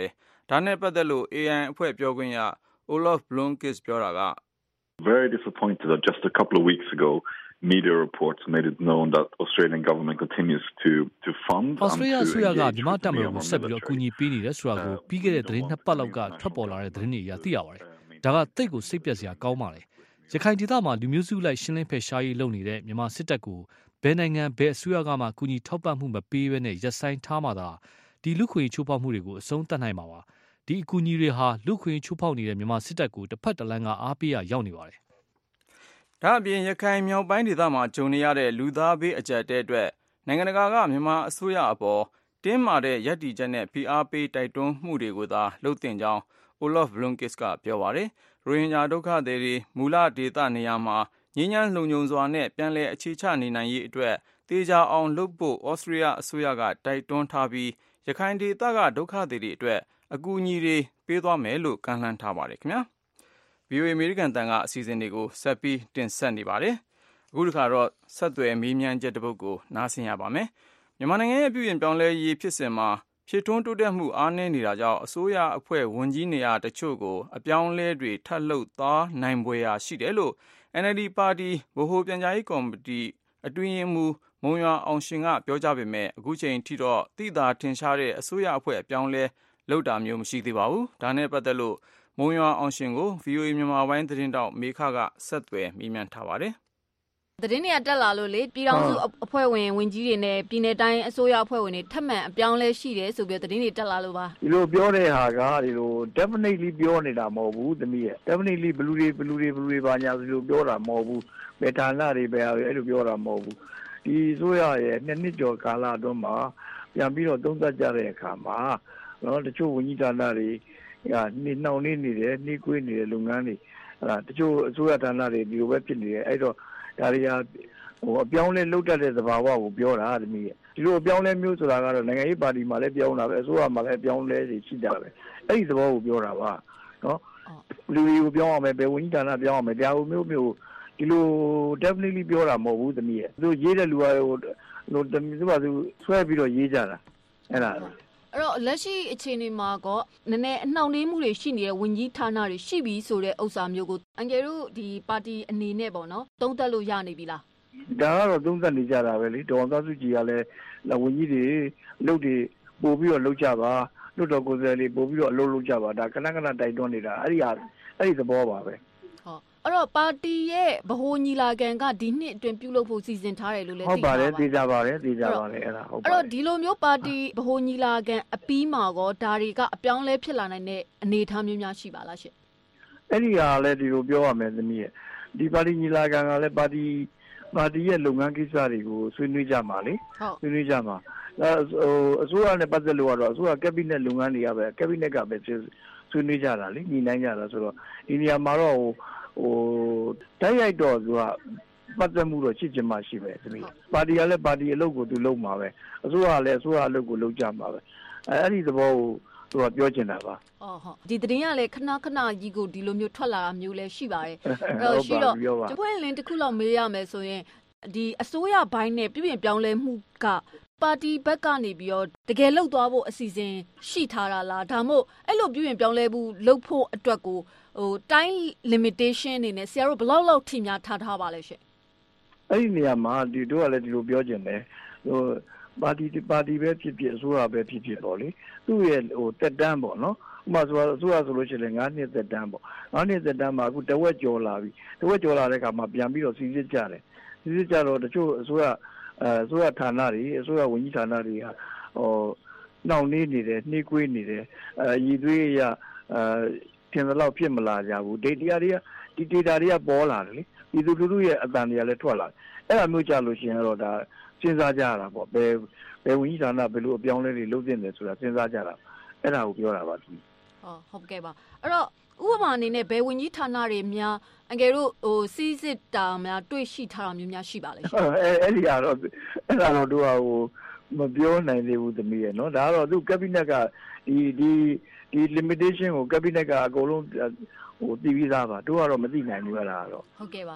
S2: ဒါနဲ့ပတ်သက်လို့ AI အဖွဲ့ပြောခွင့်ရ Olof Blomqvist ပြောတာက
S4: Very disappointed that just a couple of weeks ago media reports made it known that Australian government continues to fund
S9: Australia အစိုးရကမြန်မာတပ်မတော်ကိုဆက်ပြီးတော့အကူအညီပေးနေတယ်ဆိုတာကိုပြီးခဲ့တဲ့သတင်း2ပတ်လောက်ကထွက်ပေါ်လာတဲ့သတင်းတွေအရသိရပါတယ်။ဒါကတိတ်ကိုစိတ်ပျက်စရာကောင်းပါလေ။ရခိုင်ဒေသမှာလူမျိုးစုလိုက်ရှင်းလင်းဖယ်ရှားရေးလုပ်နေတဲ့မြန်မာစစ်တပ်ကိုဘယ်နိုင်ငံဘယ်အစိုးရကမှကူညီထောက်ပံ့မှုမပေးဘဲနဲ့ရပ်ဆိုင်းထားမှသာဒီလူခွေချိုးဖောက်မှုတွေကိုအဆုံးသတ်နိုင်မှာပါ။ဒီအကူအညီတွေဟာလူခွေချိုးဖောက်နေတဲ့မြန်မာစစ်တပ်ကိုတစ်ဖက်တစ်လမ်းကအားပေးရရောက်နေပါတယ်
S2: ။ဒါအပြင်ရခိုင်မြောက်ပိုင်းဒေသမှာဂျုံနေရတဲ့လူသားဘေးအကျပ်တဲအတွက်နိုင်ငံတကာကမြန်မာအစိုးရအပေါ်တင်းမာတဲ့ရည်တည်ချက်နဲ့ဖိအားပေးတိုက်တွန်းမှုတွေကိုသာလုပ်တင်ကြောင်း Olof Blomqvist ကပြောပါတယ်။ရိုဟင်ဂျာဒုက္ခသည်တွေမူလဒေသနေရာမှာငြိမ်းချမ်းလုံခြုံစွာနဲ့ပြန်လည်အခြေချနေနိုင်ရေးအတွက်တေချာအောင်လုပ်ဖို့ဩစတြေးလျအစိုးရကတိုက်တွန်းထားပြီးရခိုင်ဒေသကဒုက္ခသည်တွေအတွက်အကူအညီတွေပေးသွားမယ်လို့ကမ်းလှမ်းထားပါတယ်ခင်ဗျာ။ VOA အမေရိကန်တန်ကအစီအစဉ်တွေကိုဆက်ပြီးတင်ဆက်နေပါတယ်။အခုတစ်ခါတော့ဆက်သွယ်မေးမြန်းချက်တစ်ပုဒ်ကိုနားဆင်ရပါမယ်။မြန်မာနိုင်ငံရဲ့ပြည်ပြင်ပြောင်းလဲရေးဖြစ်စဉ်မှာဖြစ်ထွန်းတိုးတက်မှုအားနည်းနေတာကြောင့်အစိုးရအဖွဲ့ဝန်ကြီးနေရာတချို့ကိုအပြောင်းလဲတွေထပ်လုပ်သွားနိုင်ပွဲရာရှိတယ်လို့ NLD ပါတီဗဟိုပြန်ကြားရေးကော်မတီအတွင်းရေးမှူးမုံရွာအောင်ရှင်ကပြောကြားပေမဲ့အခုချိန်ထိတော့သိသာထင်ရှားတဲ့အစိုးရအဖွဲ့အပြောင်းလဲလုပ်တာမျိုးမရှိသေးပါဘူး။ဒါနဲ့ပတ်သက်လို့မုံရွာအောင်ရှင်ကို VOA မြန်မာပိုင်းသတင်းတောက်မေခကဆက်သွယ်မေးမြန်းထားပါတယ်
S10: ။သတင်းတွေကတက်လာလို့လေပြည်ထောင်စုအဖွဲ့ဝင်ဝန်ကြီးတွေနဲ့ပြည်내တိုင်းအစိုးရအဖွဲ့ဝင်တွေထပ်မံအပြောင်းလဲရှိတယ်ဆိုပြီးသတင်းတွေတက်လာလို့ပါ
S11: ဒီလိုပြောတဲ့ဟာကဒီလို definitely ပြောနေတာမဟုတ်ဘူးသမီးရဲ့ definitely ဘလူတွေပါညာဒီလိုပြောတာမဟုတ်ဘူးဘယ်ဌာနတွေပဲအဲ့လိုပြောတာမဟုတ်ဘူးဒီအစိုးရရဲ့နှစ်ကျော်ကာလအတွင်းမှာပြန်ပြီးတော့သုံးသပ်ကြတဲ့အခါမှာနော်တချို့ဝန်ကြီးဌာနတွေကနှောင့်နှေးနေတယ်နှီးကွေးနေတဲ့လုပ်ငန်းတွေတချို့အစိုးရဌာနတွေဒီလိုပဲဖြစ်နေတယ်အဲ့တော့ဒါတွေကအပြောင်းလဲလုပ်တတ်တဲ့သဘာဝကိုပြောတာသမီးရဲ့ဒီလိုအပြောင်းလဲမျိုးဆိုတာကတော့နိုင်ငံရေးပါတီမှာလည်းပြောင်းတာပဲအစိုးရမှာလည်းအပြောင်းလဲရှိတာပဲအဲ့ဒီသဘောကိုပြောတာပါနော်လူတွေကိုပြောင်းအောင်ပဲဘယ်ဝန်ကြီးဌာနပြောင်းအောင်ပဲတရားဥမျိုးဒီလို definitely ပြောတာမဟုတ်ဘူးသမီးရဲ့သူရေးတဲ့လူကဟိုသမီးကသူဆွဲပြီးတော့ရေးကြတာအဲ့ဒါ
S10: အဲ့တော့လက်ရှိအခြေအနေမှာကနည်းနည်းအနှောင့်နှေးမှုတွေရှိနေတဲ့ဝန်ကြီးဌာနတွေရှိပြီဆိုတဲ့ဥစ္စာမျိုးကိုအန်ကယ်တို့ဒီပါတီအနေနဲ့ပေါ့နော်သုံးသပ်လို့ရနေပြီလား
S11: ဒါကတော့သုံးသပ်နေကြတာပဲလေဒေါ်အောင်ဆန်းစုကြည်ကလည်းဝန်ကြီးတွေလုပ်တွေပို့ပြီးတော့လုပ်ကြပါလွတ်တော်ကိုယ်စားလှယ်ပို့ပြီးတော့အလုပ်လုပ်ကြပါဒါခဏတိုက်တွန်းနေတာအဲ့ဒီသဘောပါပဲ
S10: ဟုတ်အဲ့တော့ပါတီရဲ့ဗဟိုညီလာခံကဒီနှစ်အတွင်းပြုလုပ်ဖို့စီစဉ်ထားတယ်လို့လည်း
S11: သိပါတယ်သိကြပါတယ်အဲ့ဒါဟုတ်ပါတယ်
S10: အဲ့တော့ဒီလိုမျိုးပါတီဗဟိုညီလာခံအပြီးမှာကောဒါတွေကအပြောင်းလဲဖြစ်လာနိုင်တဲ့အနေအထားမျိုးများရှိပါလားရှင်
S11: အဲ့ဒီဟာလည်းဒီလိုပြောရမယ်သမီးရဲ့ဒီပါတီညီလာခံကလည်းပါတီရဲ့လုပ်ငန်းကိစ္စတွေကိုဆွေးနွေးကြမှာလေဆွေးနွေးကြမှာအစိုးရနဲ့ပတ်သက်လို့ကတော့အစိုးရကက်ဘိနက်လုပ်ငန်းတွေကပဲကက်ဘိနက်ကပဲဆွေးနွေးကြတာလေညီနိုင်ကြတာဆိုတော့ဒီနေရာမှာတော့တိုက်ရိုက်တော့သူကပတ်သက်မှုတော့ရှိချင်မှရှိပဲသမီးပါတီကလည်းပါတီအလုပ်ကိုသူလုပ်မှာပဲအစိုးရကလည်းအစိုးရအလုပ်ကိုလုပ်ကြမှာပဲအဲ့ဒီသဘောကိုသူကပြောချင်တာပါ
S10: ဟုတ်ဒီသတင်းကလည်းခဏကြီးကိုဒီလိုမျိုးထွက်လာတာမျိုးလည်းရှိပါတယ်အဲ့တော့ရှိတော့ကျပွင့်လင်းတစ်ခုလောက်မေးရမယ်ဆိုရင်ဒီအစိုးရဘိုင်းနဲ့ပြည်ပြင်ပြောင်းလဲမှုကပါတီဘက်ကနေပြီးတော့တကယ်လှုပ်သွားဖို့အစီအစဉ်ရှိထားတာလားဒါမှမဟုတ်အဲ့လိုပြည်ပြင်ပြောင်းလဲမှုလှုပ်ဖို့အတွက်ကိုtime limitation အနေနဲ့ဆရာတို့ဘယ်လောက်ထိများထားပါလဲရှင်
S11: အဲ့ဒီနေရာမှာဒီတို့ကလည်းဒီလိုပြောချင်တယ်ပါတီပဲဖြစ်ဖြစ်အစိုးရပဲဖြစ်ဖြစ်ပေါ့လေသူ့ရဲ့တက်တန်းပေါ့နော်ဥပမာဆိုအစိုးရဆိုလို့ရှိရင်9နှစ်တက်တန်းပေါ့9နှစ်တက်တန်းမှာအခုတဝက်ကျော်လာပြီတဝက်ကျော်လာတဲ့အခါမှာပြန်ပြီးတော့စီစစ်ကြတယ်စီစစ်ကြတော့တချို့အစိုးရဌာနတွေအစိုးရဝန်ကြီးဌာနတွေကနှောင့်နှေးနေတယ်နှေးကွေးနေတယ်ရည်သွေးရထင်သလောက်ဖြစ်မလာကြဘူး data တွေကပေါ်လာတယ်လေဒီလူလူရဲ့အတန်တွေကလည်းထွက်လာတယ်အဲ့ဒါမျိုးကြလို့ရှိရင်တော့ဒါစဉ်းစားကြရတာပေါ့ဘယ်ဝန်ကြီးဌာနဘယ်လိုအပြောင်းလဲတွေလုပ်သင့်တယ်ဆိုတာစဉ်းစားကြတာအဲ့ဒါကိုပြောတာပါသူ
S10: ဟုတ်ကဲ့ပါအဲ့တော့ဥပမာအနေနဲ့ဘယ်ဝန်ကြီးဌာနတွေများအငယ်တို့စီးစစ်တာများတွေ့ရှိထားတာမျိုးများရှိပါလဲရှင်
S11: အဲ့ဒီကတော့တို့ကမပြောနိုင်သေးဘူးသမီးရဲ့နော်ဒါကတော့သူကက်ဘိနက်ကဒီ limitation ကိုကက်ဘိနက်ကအကုန်လုံးတည်ပြီးသားပါတို့ကတော့မသိနိုင်ဘူးအဲ့ဒါကတော့
S10: ဟုတ်ကဲ့ပါ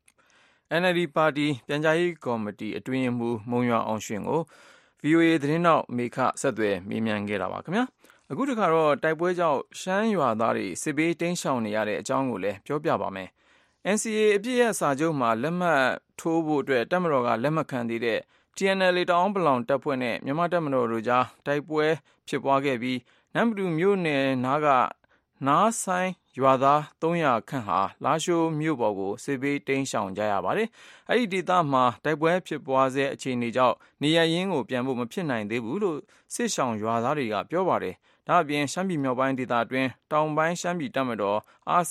S2: NLD ပါတီပြန်ကြားရေးကော်မတီအတွင်းရေးမှူးမုံရွာအောင်ရှင်ကို VOA သတင်းတောက်မေခဆက်သွယ်မေးမြန်းခဲ့တာပါခင်ဗျာအခုတခါတော့တိုက်ပွဲကြောင့်ရှမ်းရွာသားတွေစစ်ဘေးတိမ်းရှောင်နေရတဲ့အကြောင်းကိုလည်းပြောပြပါမယ်။ NCA အပြည့်ရဲ့စာချုပ်မှာလက်မှတ်ထိုးဖို့အတွက်တပ်မတော်ကလက်မှတ်ခံသေးတဲ့ TNLA တအောင်းပလောင်တပ်ဖွဲ့နဲ့မြန်မာတပ်မတော်တို့ကြားတိုက်ပွဲဖြစ်ပွားခဲ့ပြီးနမ်ပတူမြို့နယ်နားကနားဆိုင်ရွာသား300ခန့်ဟာလားရှိုးမြို့ပေါ်ကိုစစ်ဘေးတိမ်းရှောင်ကြရပါတယ်။အဲဒီဒေသမှာတိုက်ပွဲဖြစ်ပွားဆဲအခြေအနေကြောင့်နေရရင်းကိုပြန်ဖို့မဖြစ်နိုင်သေးဘူးလို့စစ်ရှောင်ရွာသားတွေကပြောပါတယ်။ဒါ့အပြင်ရှမ်းပြည်မြောက်ပိုင်းဒေသအတွင်းတောင်ပိုင်းရှမ်းပြည်တပ်မတော်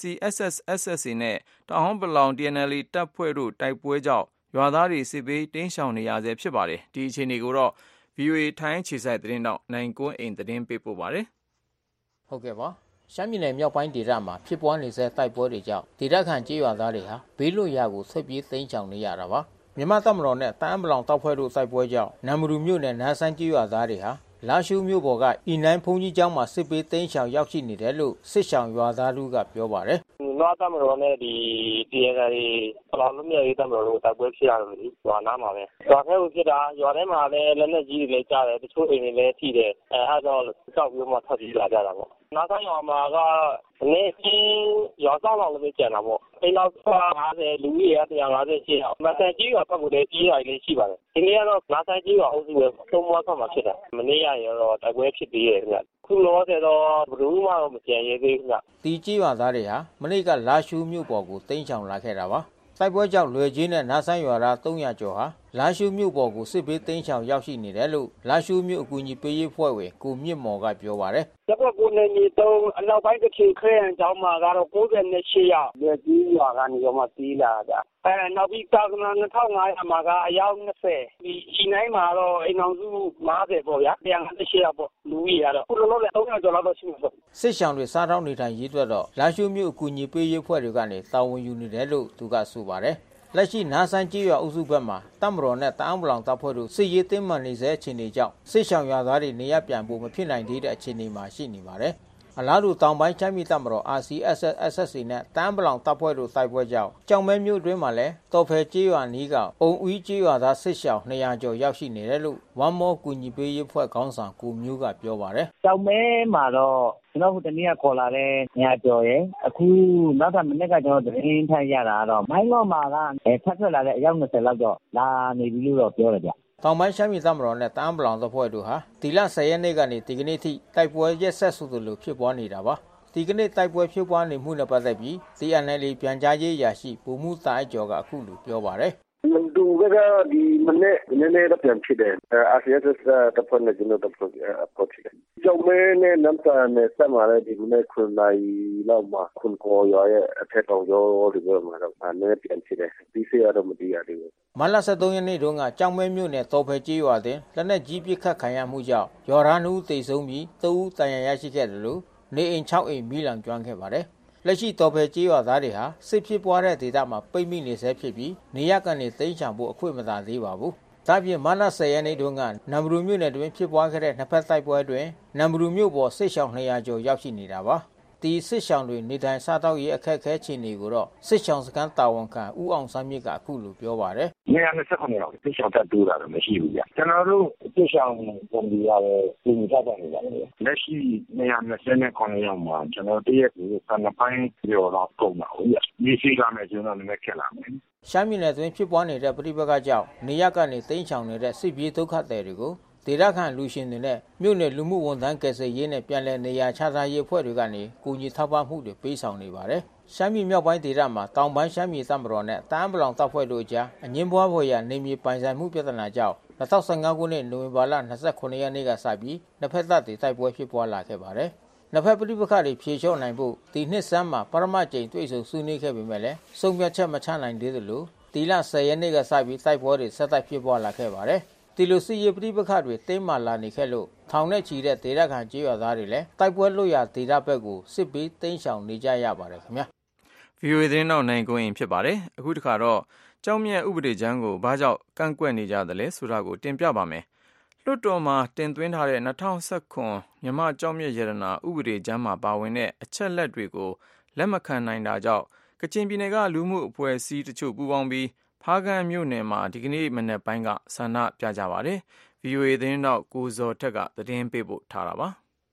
S2: RCSS/SSA နဲ့တအောင်းပလောင် TNLA တပ်ဖွဲ့တို့တိုက်ပွဲကြောင့်ရွာသားတွေစစ်ဘေးတိမ်းရှောင်နေရဆဲဖြစ်ပါတယ်။ဒီအခြေအနေကိုတော့ VOA ထိုင်းခြေစိုက်သတင်းတော့နိုင်ကွန်းအိမ်သတင်းပေးပို့ပါတယ်
S12: ။ဟုတ်ကဲ့ပါ။ရှမ်းပြည်နယ်မြောက်ပိုင်းဒေသမှာဖြစ်ပွားနေဆဲတိုက်ပွဲတွေကြောင့်ဒေသခံကြေးရွာသားတွေဟာဘေးလွတ်ရာကိုဆက်ပြေးသိမ်းချောင်နေရတာပါ။မြန်မာတပ်မတော်နဲ့တအန်းပလောင်တပ်ဖွဲ့တို့တိုက်ပွဲကြောင့်နမ်မတူမြို့နယ်နားဆိုင်ကြေးရွာသားတွေဟာလာရှိုးမြို့ပေါ်ကအီနိုင်ဖုန်ကြီးကျောင်းမှာစစ်ပေးသိမ်းရှောင်ရောက်ရှိနေတယ်လို့စစ်ရှောင်ရွာသားတို့ကပြောပါတယ်
S13: ။နားသမတော်နဲ့ဒီTNLAပလောင်လူမျိုးရေးသမတော်တို့တိုက်ပွဲဖြစ်ရတယ်လေ။ရွာနားမှာပဲ။ရွာထဲကိုဖြစ်တာရွာထဲမှာလည်းလက်နက်ကြီးတွေလည်းကြားတယ်တချို့အိမ်တွေလည်းထိတယ်။အဲတော့ကြောက်ပြီးမှထပ်ပြီးလာကြတာပေါ့။နားဆိုင်ရွာမှာကနေချင်းရွာဆောင်လောက်လည်းကျန်တာပေါ့။အိမ်လောက်50လူကြီးရ150ရှိအောင်။မဆန်ကြီးရွာဘက်ကလည်းကြီးရတယ်လည်းရှိပါတယ်။ဒီနေ့ကတော့နားဆိုင်ကြီးရွာအုပ်စုပဲသုံးမွားဖက်မှာဖြစ်တာ။မနေ့ရရင်တော့တိုက်ပွဲဖြစ်သေးတယ်ခင်ဗျ။ခုလောဆယ်တော့ဘယ်သူမှတော့မကြံရသေးဘူးခင်ဗျ
S12: ။ဒီကြေးရွာသားတွေဟာမနေ့ကလာရှိုးမြို့ပေါ်ကိုတိမ်းချောင်လာခဲ့တာပါ။တိုက်ပွဲကြောင့်လွယ်ကြီးနဲ့နားဆိုင်ရွာသား300ကျော်ဟာလာရှိုးမြို့ပေါ်ကိုစစ်ဘေးသိမ်းချောင်ရောက်ရှိနေတယ်လို့လာရှိုးမြို့အကူအညီပေးရေးဖွဲ့ဝင်ကိုမြင့်မော်ကပြောပါတယ်
S13: ။ရပ်ကွက်ကိုနေနေတော့အနောက်ပိုင်းတစ်ချိန်ခရမ်းကျောင်းမှာကတော့98ရောက်လွယ်ကြီးရွာကနေတော့မှတီးလာကြ။နောက်ပြီးတာကနာ2500မှာကအယောက်20ဒီအီနိုင်မှာတော့အိမ်အောင်စု50ပေါ့ဗျာ158ရောက်ပေါ့လူကြီးကတော့ခုလုံးလည်း300ကျော်လောက်တော့ရှိမှာပေါ့
S12: စစ်ရှောင်တွေစားတောင်းနေထိုင်ရေးအတွက်တော့လာရှိုးမြို့အကူအညီပေးရေးဖွဲ့တွေကနေတာဝန်ယူနေတယ်လို့သူကဆိုပါတယ်လက်ရှိနားဆိုင်ကြေးရွာအုပ်စုဘက်မှာတပ်မတော်နဲ့တအန်းပလောင်တပ်ဖွဲ့တို့စစ်ရေးတင်းမာနေဆဲအခြေအနေကြောင့်စစ်ရှောင်ရွာသားတွေနေရပြန်ဖို့မဖြစ်နိုင်သေးတဲ့အခြေအနေမှာရှိနေပါတယ်။အလားတူတောင်ပိုင်းချမ်းပြည်တပ်မတော် RCSS/SSA နဲ့တအန်းပလောင်တပ်ဖွဲ့တို့တိုက်ပွဲကြောင့်ကြောင်မဲမြို့တွင်းမှာလည်းတော်ဖယ်ကြေးရွာနီးကအုံဦးကြေးရွာသားစစ်ရှောင်200ကျော်ရောက်ရှိနေတယ်လို့ဝမ်မောကူညီပေးရေးဖွဲ့ခေါင်းဆောင်ကိုမျိုးကပြောပါတယ်
S11: ။ကြောင်မဲမှာတော့ကျွန်တော်တနေ့ကခေါ်လာတဲ့ညာကျော်ရဲ့အခုနောက်ထပ်မနေ့ကကျွန်တော်သတင်းထပ်ရတာတော့မိုင်းလော့မှာကဖတ်ထွက်လာတဲ့အယောက်20လောက်တော့လာနေပြီလို့တော့ပြောတယ်ဗျ
S12: ။တောင်ပိုင်းရှမ်းပြည်တပ်မတော်နဲ့တအန်းပလောင်တပ်ဖွဲ့တို့ဟာဒီလ10ရက်နေ့ကနေဒီကနေ့ထိတိုက်ပွဲရက်ဆက်ဆိုသလိုဖြစ်ပွားနေတာပါ။ဒီကနေ့တိုက်ပွဲဖြစ်ပွားနေမှုနဲ့ပတ်သက်ပြီး TNLA ပြန်ကြားရေးရာရှိဗိုလ်မှူးတာအိုက်ကျော်ကအခုလိုပြောပါတယ်
S14: မတူကဒီမနေ့တော့ပြန်ဖြစ်တယ်RCSS တပ်ဖွဲ့နဲ့ကျွန်တော်တပ်ဖွဲ့ပေါ်ဖြစ်တယ်ကျောင်းမဲနဲ့နမ်ဆန်နဲ့ဆက်มาတဲ့ဒီမနေ့ခွန်နိုင်လောက်မှာခွန်ကိုရွာရဲ့အထက်တောင်ကျောဒီဘက်မှာတော့လည်းပြန်ဖြစ်တယ်ဒီစေရတော့မတည်ရသေးဘူး
S12: မလ23ရက်နေ့တုန်းကကျောင်းမဲမြို့နယ်တော်ဖယ်ကြီးရွာတွင်လက်နက်ကြီးပစ်ခတ်ခံရမှုကြောင့်ရွာသား2ဦးသေဆုံးပြီး3ဦးဒဏ်ရာရရှိခဲ့တယ်လို့နေအိမ်6အိမ်မိလောင်ကျွမ်းခဲ့ပါတယ်လက်ရှိတော်ဖယ်ကြေးရွာသားတွေဟာစစ်ဖြစ်ပွားတဲ့ဒေသမှာပိတ်မိနေဆဲဖြစ်ပြီးနေရကနေသိမ်းချောင်ဖို့အခွင့်မသာသေးပါဘူး။ဒါပြင်မနက်10ရက်နေ့တုန်းကနမ်ဘလူမြို့နယ်တွင်ဖြစ်ပွားခဲ့တဲ့နှစ်ဖက်တိုက်ပွဲတွင်နမ်ဘလူမြို့ပေါ်စစ်ရှောင်း200ကျော်ရောက်ရှိနေတာပါ။ဒီစစ်ရှောင်းတွေနေထိုင်စားတောက်ရေးအခက်အခဲခြေနေကိုတော့စစ်ရှောင်းစခန်းတာဝန်ခံဦးအောင်စမ်းမြင့်ကအခုလိုပြောပါတယ်
S14: ။နေရာ29ရောက်စစ်ရှောင်းတက်တူတာတော့မရှိဘူးဗျ။ကျွန်တော်တို့စစ်ရှောင်းပုံဒီရတဲ့ပြင်ကြတယ်ဗျ။လက်ရှိနေရာ29ရောက်မှာကျွန်တော်တရက်ကို7ပိုင်းကျော်တော့ကုန်ပါဘူးဗျ။ဒီစီကမယ်ကျွန်တော်လည်းခက်လာမယ်
S12: ။ရှမ်းပြည်နယ်တွင်ဖြစ်ပွားနေတဲ့ပဋိပက္ခကြောင့်နေရကနေသိမ်းချောင်နေတဲ့စစ်ပြေးဒုက္ခသည်တွေကိုဒေသခံလူရှင်တွေနဲ့မြို့နယ်လူမှုဝန်ထမ်းကယ်ဆယ်ရေးနဲ့ပြန်လည်နေရာချထားရေးအဖွဲ့တွေကနေကူညီထောက်ပံ့မှုတွေပေးဆောင်နေပါတယ်။ရှမ်းပြည်မြောက်ပိုင်းဒေသမှာတောင်ပိုင်းရှမ်းပြည်တပ်မတော်နဲ့တအန်းပလောင်တပ်ဖွဲ့တို့ကြားအငင်းပွားဖွယ်ရာနေမြေပိုင်ဆိုင်မှုပြဿနာကြောင့်2015ခုနှစ်နိုဝင်ဘာလ29ရက်နေ့ကစပြီးနှစ်ဖက်တပ်တွေတိုက်ပွဲဖြစ်ပွားလာခဲ့ပါတယ်။နှစ်ဖက်ပဋိပက္ခတွေဖြေလျှော့နိုင်ဖို့ဒီနှစ်ဆန်းမှာပရမတ်ကျိန်တွေ့ဆုံဆွေးနွေးခဲ့ပေမဲ့လည်းစုံပြတ်ချက်မချနိုင်သေးသလိုဒီလ10ရက်နေ့ကစပြီးတိုက်ပွဲတွေဆက်တိုက်ဖြစ်ပွားလာခဲ့ပါတယ်။ဒီလိုစစ်ရေးပဋိပက္ခတွေတင်းမာလာနေခဲ့လို့ထောင်နဲ့ချီတဲ့ဒေသခံကြေးရွာသားတွေလည်းတိုက်ပွဲလွတ်ရာဒေသဘက်ကိုစစ်ပေးတင်းရှောင်နေကြရပါတယ်ခင်ဗျာ
S2: VOA သတင်းနောက်နိုင်ကိုရင်ဖြစ်ပါတယ်အခုတခါတော့ကြောင်းမြတ်ဥပဒေချမ်းကိုဘာကြောင့်ကန့်ကွက်နေကြသလဲဆိုတာကိုတင်ပြပါမယ်လွှတ်တော်မှာတင်သွင်းထားတဲ့2019မြန်မာကြောင်းမြတ်ရတနာဥပဒေချမ်းမှာပါဝင်တဲ့အချက်လက်တွေကိုလက်မခံနိုင်တာကြောင့်ကချင်ပြည်နယ်ကလူမှုအဖွဲ့အစည်းတချို့ပူးပေါင်းပြီးဖားကန့်မြို့နယ်မှာဒီကနေ့မနက်ပိုင်းကဆန္ဒပြကြပါတယ်။ VOA သတင်းတော့ကိုဇော်ထက်ကသတင်းပေးပို့ထားတာပါ
S15: ။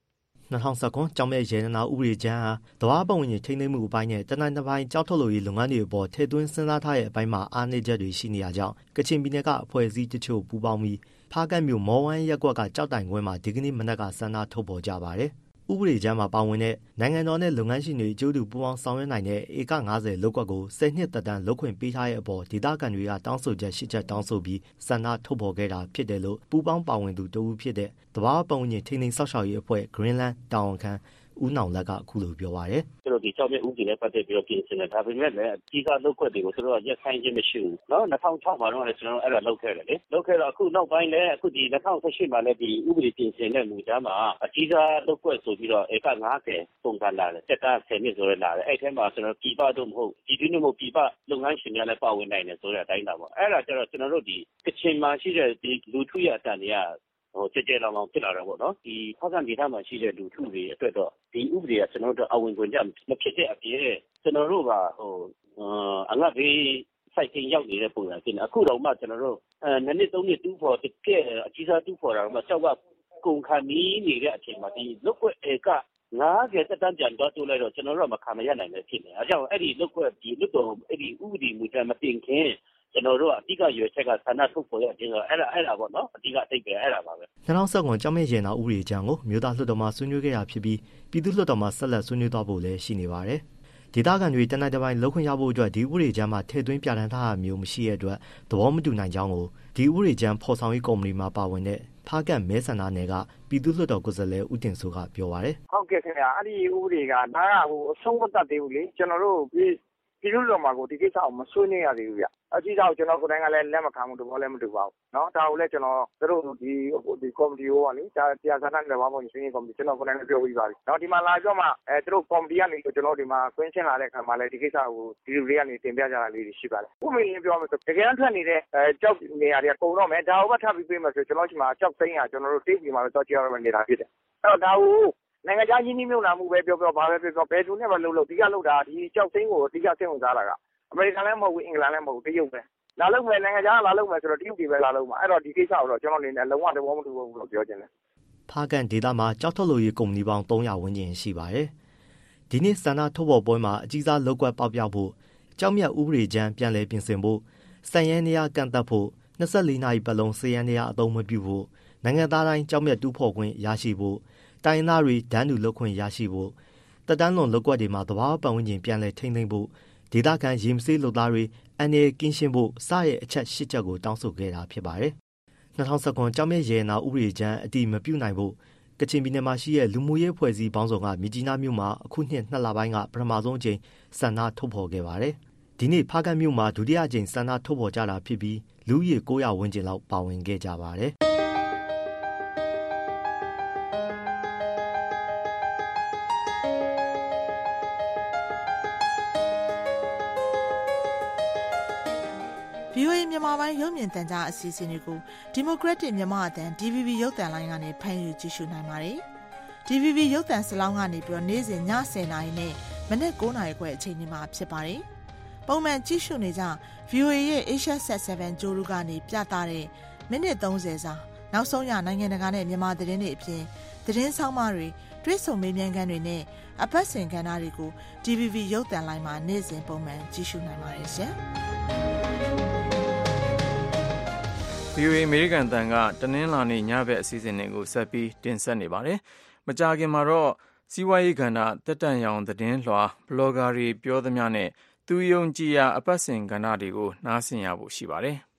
S15: 2019ကျောင်းမဲ့ရေနနာဥပဒေကြမ်းဟာတဘာပုံဝင်ထိန်းသိမ်းမှုအပိုင်းနဲ့တနိုင်တစ်ပိုင်းကြောက်ထုတ်လို့ရေးလုပ်ငန်းတွေအပေါ်ထည့်သွင်းစဉ်းစားထားတဲ့အပိုင်းမှာအားနည်းချက်တွေရှိနေရကြောင်းကချင်ပြည်နယ်ကအဖွဲ့အစည်းတချို့ပူးပေါင်းပြီးဖားကတ်မြို့မော်ဝမ်းရက်ကွက်ကကြောက်တိုင်ခွဲမှာဒီကနေ့မနက်ကဆန္ဒထုတ်ဖော်ကြပါတယ်။ဥပဒေကြမ်းမှာပါဝင်တဲ့နိုင်ငံတော်နဲ့လုပ်ငန်းရှင်တွေအကျိုးတူပူးပေါင်းဆောင်ရွက်နိုင်တဲ့ဧက90လောက်ကွက်ကို10နှစ်သက်တမ်းလုပ်ခွင့်ပေးထားတဲ့အပေါ်ဒေသခံတွေကတောင်းဆိုချက်ရှိချက်တောင်းဆိုပြီးဆန္ဒထုတ်ဖော်ခဲ့တာဖြစ်တယ်လို့ပူးပေါင်းပါဝင်သူတဦးဖြစ်တဲ့တဘာပုံဝင်ထိန်းသိမ်းဆောက်ရှောက်ရေးအဖွဲ့ Greenland တာဝန်ခံဦးနောင်လက်ကအခုလိုပြောပါတယ်
S16: ။ကျွန်တော်ဒီကြောက်တဲ့ဥပဒေနဲ့ပတ်သက်ပြီးတော့ပြင်ဆင်တယ်ဒါပေမဲ့လည်းအကြီးစားလုပ်ခွက်တွေကိုသူတို့ကရက်ဆိုင်ခြင်းမရှိဘူး။နော်2006မှာတော့လည်းကျွန်တော်အဲ့ဒါလုပ်ခဲ့တယ်လေ။လုပ်ခဲ့တော့အခုနောက်ပိုင်းလည်းအခုဒီ2018မှာလည်းဒီဥပဒေပြင်ဆင်တဲ့မူကြမ်းမှာအကြီးစားလုပ်ခွက်ဆိုပြီးတော့ဧက90ပုံစံလာတယ်။တက်တာ10နှစ်ဆိုရလာတယ်။အဲ့ထဲမှာကျွန်တော်ပြည်ပတို့မဟုတ်ဒီတွင်းမဟုတ်ပြည်ပလုပ်ငန်းရှင်များလည်းပါဝင်နိုင်တယ်ဆိုတဲ့အတိုင်းတာပေါ့။အဲ့ဒါကျတော့ကျွန်တော်တို့ဒီကချင်မှာရှိတဲ့ဒီလူထုရအတန်တွေကကြဲလောင်လောင်ဖြစ်လာတာပေါ့နော်ဒီဖောက်ကန်ဒေသမှာရှိတဲ့လူထုတွေအတွက်တော့ဒီဥပဒေကကျွန်တော်တို့အဝင်ခွင့်ကြမဖြစ်တဲ့အပြင်ကျွန်တော်တို့ကအငတ်ဘေးစိုက်တင်ရောက်နေတဲ့ပုံစံဖြစ်နေအခုတော့မှကျွန်တော်တို့နှစ်နှစ်သုံးနှစ်တူးဖော်တကယ်အကြီးစားတူးဖော်တာတော့မှကြောက်ကကုန်ခါနီးနေတဲ့အချိန်မှာဒီလုတ်ွက်ဧက90တက်တန်းပြန်တော့တိုးလိုက်တော့ကျွန်တော်တို့ကမခံမရနိုင်လည်းဖြစ်နေအဲကြောင့်အဲ့ဒီလုတ်ွက်ဒီလွတ်တော်အဲ့ဒီဥပဒေမူကြမ်းမတင်ခင်ကျွန်တော်တို့အဓိကရွေးချက်ကဆန္ဒထုတ်ဖော်ရခြင်းဆိုအဲ့ဒါပေါ့နော်အဓိကအတိတ်ပဲအဲ့ဒါပါပဲ
S15: 2019ကျောင်းမဲ့ရေနာဥပဒေကြမ်းကိုမြို့သားလွှတ်တော်မှာဆွေးနွေးခဲ့တာဖြစ်ပြီးပြည်သူ့လွှတ်တော်မှာဆက်လက်ဆွေးနွေးသွားဖို့လည်းရှိနေပါတယ်ဒေသခံတွေတနိုင်တစ်ပိုင်းလှုပ်ခွင့်ရဖို့အတွက်ဒီဥပဒေကြမ်းမှာထည့်သွင်းပြဋ္ဌာန်းထားတာမျိုးမရှိတဲ့အတွက်သဘောမတူနိုင်ကြောင်းကိုဒီဥပဒေကြမ်းဖော်ဆောင်ရေးကော်မတီမှာပါဝင်တဲ့ဖားကတ်မဲဆန္ဒနယ်ကပြည်သူ့လွှတ်တော်ကိုယ်စားလှယ်ဦးတင်စိုးကပြောပါတယ်
S11: ဟုတ်ကဲ့ခင်ဗျာအဲ့ဒီဥပဒေကဒါကအဆုံးမတတ်သေးဘူးလေကျွန်တော်တို့ပြည်သူ့တော်မှာကိုဒီကိစ္စကိုမဆွေးနွေးရသေးဘူးဗျအကြီးစားကိုကျွန်တော်ကိုယ်တိုင်ကလည်းလက်မခံဘူးတဘောလည်းမတူပါဘူးเนาะဒါကိုလည်းကျွန်တော်တို့ဒီကော်မတီကိုကလေဒါတရားစံတန်းတွေဘာမှမဆွေးနွေးကော်မတီကျွန်တော်ကိုယ်တိုင်လည်းပြောပြီးပါပြီเนาะဒီမှာလာပြောမှသူတို့ကော်မတီကနေကျွန်တော်ဒီမှာကွင်းရှင်းလာတဲ့အခါမှာလည်းဒီကိစ္စကိုဒီလူတွေကနေတင်ပြကြတာလေးတွေရှိပါတယ်ဥပမာရင်းပြောမယ်ဆိုတကယ်ထွက်နေတဲ့ကြောက်နေရာတွေကကုန်တော့မယ်ဒါကိုပဲထပ်ပြီးပြေးမယ်ဆိုကျွန်တော်ဒီမှာကြောက်သိန်းကကျွန်တော်တို့တိတ်ပြီးမှတော့ကြောက်ကြရမယ်နေတာဖြစ်တယ်အဲ့တော့ဒါကိုနိုင်ငံခြားရင်းနှီးမြှုပ်နှံမှုပဲပြောဘာပဲပြောဘယ်သူနဲ့မှလုပ်ဒီကလုပ်တာဒီကြောက်သိန်းကိုအဓိကစိတ်ဝင်စားတာကအမေရိကန်လည်းမဟုတ်ဘူးအင်္ဂလန်လည်းမဟုတ်ဘူးတရုတ်ပဲလာလုပ်မယ်နိုင်ငံခြားလာလုပ်မယ်ဆိုတော့တရုတ်ပြည်ပဲလာလုပ်မှာအဲ့တော့ဒီကိစ္စကိုတော့ကျွန်တော်အနေနဲ့လုံးဝသဘောမတူဘူးလို့ပြောချင်တယ်
S15: ဖားကန်ဒေသမှာကြောက်ထုတ်လို့ရေးကုမ္ပဏီပေါင်း300ဝန်းကျင်ရှိပါတယ်ဒီနေ့ဆန္ဒထုတ်ဖော်ပွဲမှာအကြီးစားလောက်ကွက်ပေါက်ပြောက်ဖို့ကြောက်မြတ်ဥပဒေကြမ်းပြန်လည်ပြင်ဆင်ဖို့စံရန်နေရကန့်သက်ဖို့24နာရီပတ်လုံးစရန်နေရအသုံးမပြုဖို့နိုင်ငံသားတိုင်းကြောက်မြတ်တူးဖော်ခွင့်ရရှိဖို့တိုင်းသားတွေဒန်းတူလုပ်ခွင့်ရရှိဖို့တက်တန်းလွန်လောက်ကွက်တွေမှာသဘာဝပတ်ဝန်းကျင်ပြန်လည်ထိန်းသိမ်းဖို့ဒေသခံရေမဆေးလုပ်သားတွေအန်ရကင်းရှင်းဖို့စတဲ့အချက်၈ချက်ကိုတောင်းဆိုခဲ့တာဖြစ်ပါတယ်။2019ကျောင်းမြရေနာဥပဒေကြမ်းအတိမပြုနိုင်ဖို့ကချင်ပြည်နယ်မှာရှိတဲ့လူမှုရေးအဖွဲ့အစည်းပေါင်းစုံကမြကြီးနားမြို့မှာအခုနှစ်2လပိုင်းကပထမဆုံးအကြိမ်ဆန္ဒထုတ်ဖော်ခဲ့ပါတယ်။ဒီနေ့ဖားကတ်မြို့မှာဒုတိယအကြိမ်ဆန္ဒထုတ်ဖော်ကြတာဖြစ်ပြီးလူဦးရေ900ဝန်းကျင်လောက်ပါဝင်ခဲ့ကြပါတယ်။
S6: VOA မြန်မာပိုင်းရုပ်မြင်သံကြားအစီအစဉ်တွေကို Democratic မြန်မာအသံ DVB ရုပ်သံလိုင်းကနေဖမ်းယူကြည့်ရှုနိုင်ပါတယ်။ DVB ရုပ်သံစလောင်းကနေပြီးတော့နေ့စဉ်ည10:00နာရီနဲ့မနက်9:00နာရီခွဲအချိန်ဒီမှာဖြစ်ပါတယ်။ပုံမှန်ကြည့်ရှုနေကြ VOA ရဲ့ Asia Set 7 ကြိုးလူကနေပြသတဲ့မိနစ်30စာနောက်ဆုံးရနိုင်ငံတကာနဲ့မြန်မာသတင်းတွေအပြင်သတင်းဆောင်မတွေတွေ့ဆုံမေးမြန်းခန်းတွေနဲ့အပတ်စဉ်ကဏ္ဍတွေကို DVB ရုပ်သံလိုင်းမှာနေ့စဉ်ပုံမှန်ကြည့်ရှုနိုင်ပါတယ်ရှင်။
S2: VOA အမေရိကန်တန်ကတနင်္လာနေ့ညဘက်အစီအစဉ်တွေကိုဆက်ပြီးတင်ဆက်နေပါတယ်။မကြာခင်မှာတော့စီးပွားရေးကဏ္ဍတက်တန့်ရောင်သတင်းလွှာဘလော့ဂါတွေပြောသမျှနဲ့သူယုံကြည်ရာအပတ်စဉ်ကဏ္ဍတွေကိုနားဆင်ရဖို့ရှိပါတယ်။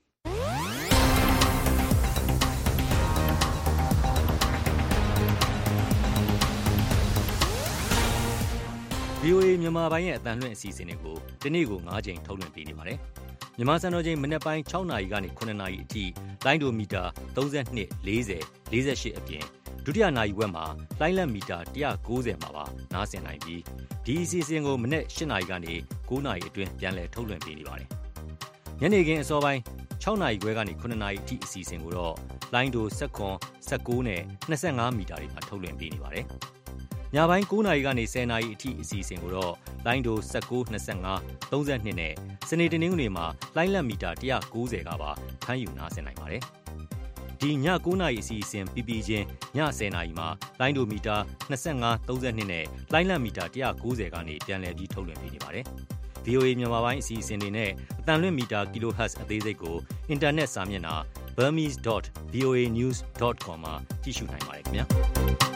S17: VOA မြန်မာပိုင်းရဲ့အတန်လွှင့်အစီအစဉ်တွေကိုဒီနေ့ကို9ချိန်ထုတ်လွှင့်ပေးနေပါတယ်။မြန်မာစံတော်ချိန်မနက်ပိုင်း6နာရီကနေ9နာရီအထိလိုင်းဒိုမီတာ32 40 48အပြင်ဒုတိယနာရီဝက်မှာလိုင်းလက်မီတာ190မှာပါနားဆင်နိုင်ပြီးဒီအစီအစဉ်ကိုမနက်8နာရီကနေ9နာရီအတွင်းပြန်လည်ထုတ်လွှင့်ပေးနေပါတယ်။ညနေခင်းအစောပိုင်း6နာရီခွဲကနေ9နာရီအထိအစီအစဉ်ကိုတော့လိုင်းဒို19နဲ့25မီတာတွေမှာထုတ်လွှင့်ပေးနေပါတယ်။ညပိုင်း9နာရီကနေ10နာရီအထိအစီအစဉ်ကိုတော့လိုင်းဒို19 25 32နဲ့စနေတနင်္ဂနွေမှာလိုင်းလက်မီတာ190ကပါဖမ်းယူနားဆင်နိုင်ပါတယ်။ဒီည9နာရီအစီအစဉ်ပြီးချင်းည10နာရီမှာလိုင်းဒိုမီတာ25 32နဲ့လိုင်းလံမီတာ190ကနေပြန်လည်ပြီးထုတ်လွှင့်ပေးနေပါတယ်။ VOA မြန်မာပိုင်းအစီအစဉ်တွေနဲ့အတန်လွင့်မီတာ kHz အသေးစိတ်ကိုအင်တာနက်စာမျက်နှာ burmese.voanews.com မှာကြည့်ရှုနိုင်ပါတယ်ခင်ဗျာ။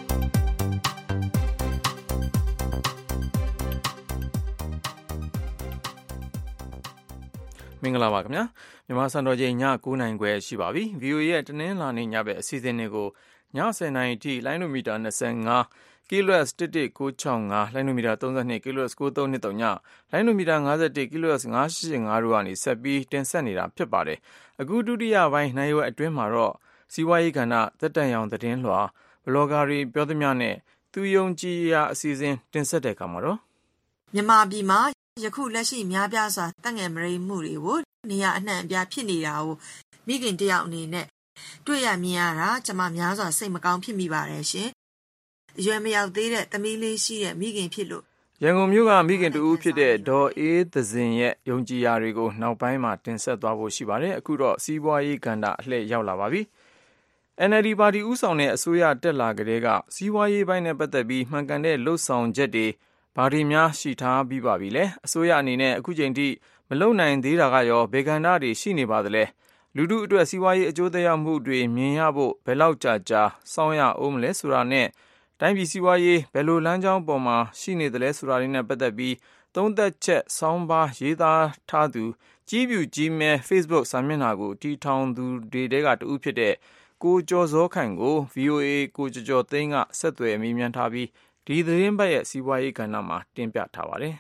S2: မင်္ဂလာပါခင်ဗျာမြန်မာစံတော်ချိန်ည9:00 နာရီခွဲရှိပါပြီ VOA ရဲ့တနင်္လာနေ့ညဘက်အစီအစဉ်တွေကိုည10:00 နာရီထိလိုင်းနိုမီတာ25 kHz 11965လိုင်းနိုမီတာ32 kHz 9323ညလိုင်းနိုမီတာ51 kHz 985တို့ကနေဆက်ပြီးတင်ဆက်နေတာဖြစ်ပါတယ်အခုဒုတိယပိုင်းနိုင်ရွယ်အတွင်းမှာတော့စီးပွားရေးကဏ္ဍသက်တမ်းရောင်သတင်းလွှာဘလော့ဂါတွေပြောသမျှနဲ့သူယုံကြည်ရာအစီအစဉ်တင်ဆက်တဲ့အခါမှာတော့
S18: မြန်မာပြည်မှာယခုလက်ရှိများပြားစွာတက်ငယ်မရိမှုတွေကိုနေရာအနှံ့အပြားဖြစ်နေတာကိုမိခင်တယောက်အနေနဲ့တွေ့ရမြင်ရတာကျွန်မများစွာစိတ်မကောင်းဖြစ်မိပါတယ်ရှင်အရွယ်မရောက်သေးတဲ့သမီးလေးရှိတဲ့မိခင်ဖြစ်လို့
S2: ရန်ကုန်မြို့ကမိခင်တူဦးဖြစ်တဲ့ဒေါ်အေးသဇင်ရဲ့ယုံကြည်ရာတွေကိုနောက်ပိုင်းမှာတင်ဆက်သွားဖို့ရှိပါတယ်အခုတော့စီးပွားရေးကဏ္ဍအလှည့်ရောက်လာပါပြီ NLD ပါတီဦးဆောင်တဲ့အစိုးရတက်လာကြတဲ့ကစီးပွားရေးပိုင်းနဲ့ပတ်သက်ပြီးမှန်ကန်တဲ့လှုပ်ဆောင်ချက်တွေဘာတွေများရှိထားပြီးပါပြီလဲအစိုးရအနေနဲ့အခုချိန်ထိမလုံနိုင်သေးတာကရောဘေကန္တာတွေရှိနေပါသလဲလူထုအတွက်စီးပွားရေးအကျိုးသက်ရောက်မှုတွေမြင်ရဖို့ဘယ်လောက်ကြာစောင့်ရအောင်မလဲဆိုတာနဲ့တိုင်းပြည်စီးပွားရေးဘယ်လိုလမ်းကြောင်းပေါ်မှာရှိနေသလဲဆိုတာတွေနဲ့ပတ်သက်ပြီးသုံးသပ်ချက်ဆောင်းပါးရေးသားထားသူကြီးပြူကြီးမဲ Facebook စာမျက်နှာကိုတီထောင်သူတွေတဲကတူဖြစ်တဲ့ကိုကျော်စောခိုင်ကို VOA ကိုကျော်သိန်းကဆက်သွယ်မေးမြန်းထားပြီးဒီသတင်းပတ်ရဲ့စီးပွားရေးကဏ္ဍမှာတင်ပြထားပါတယ်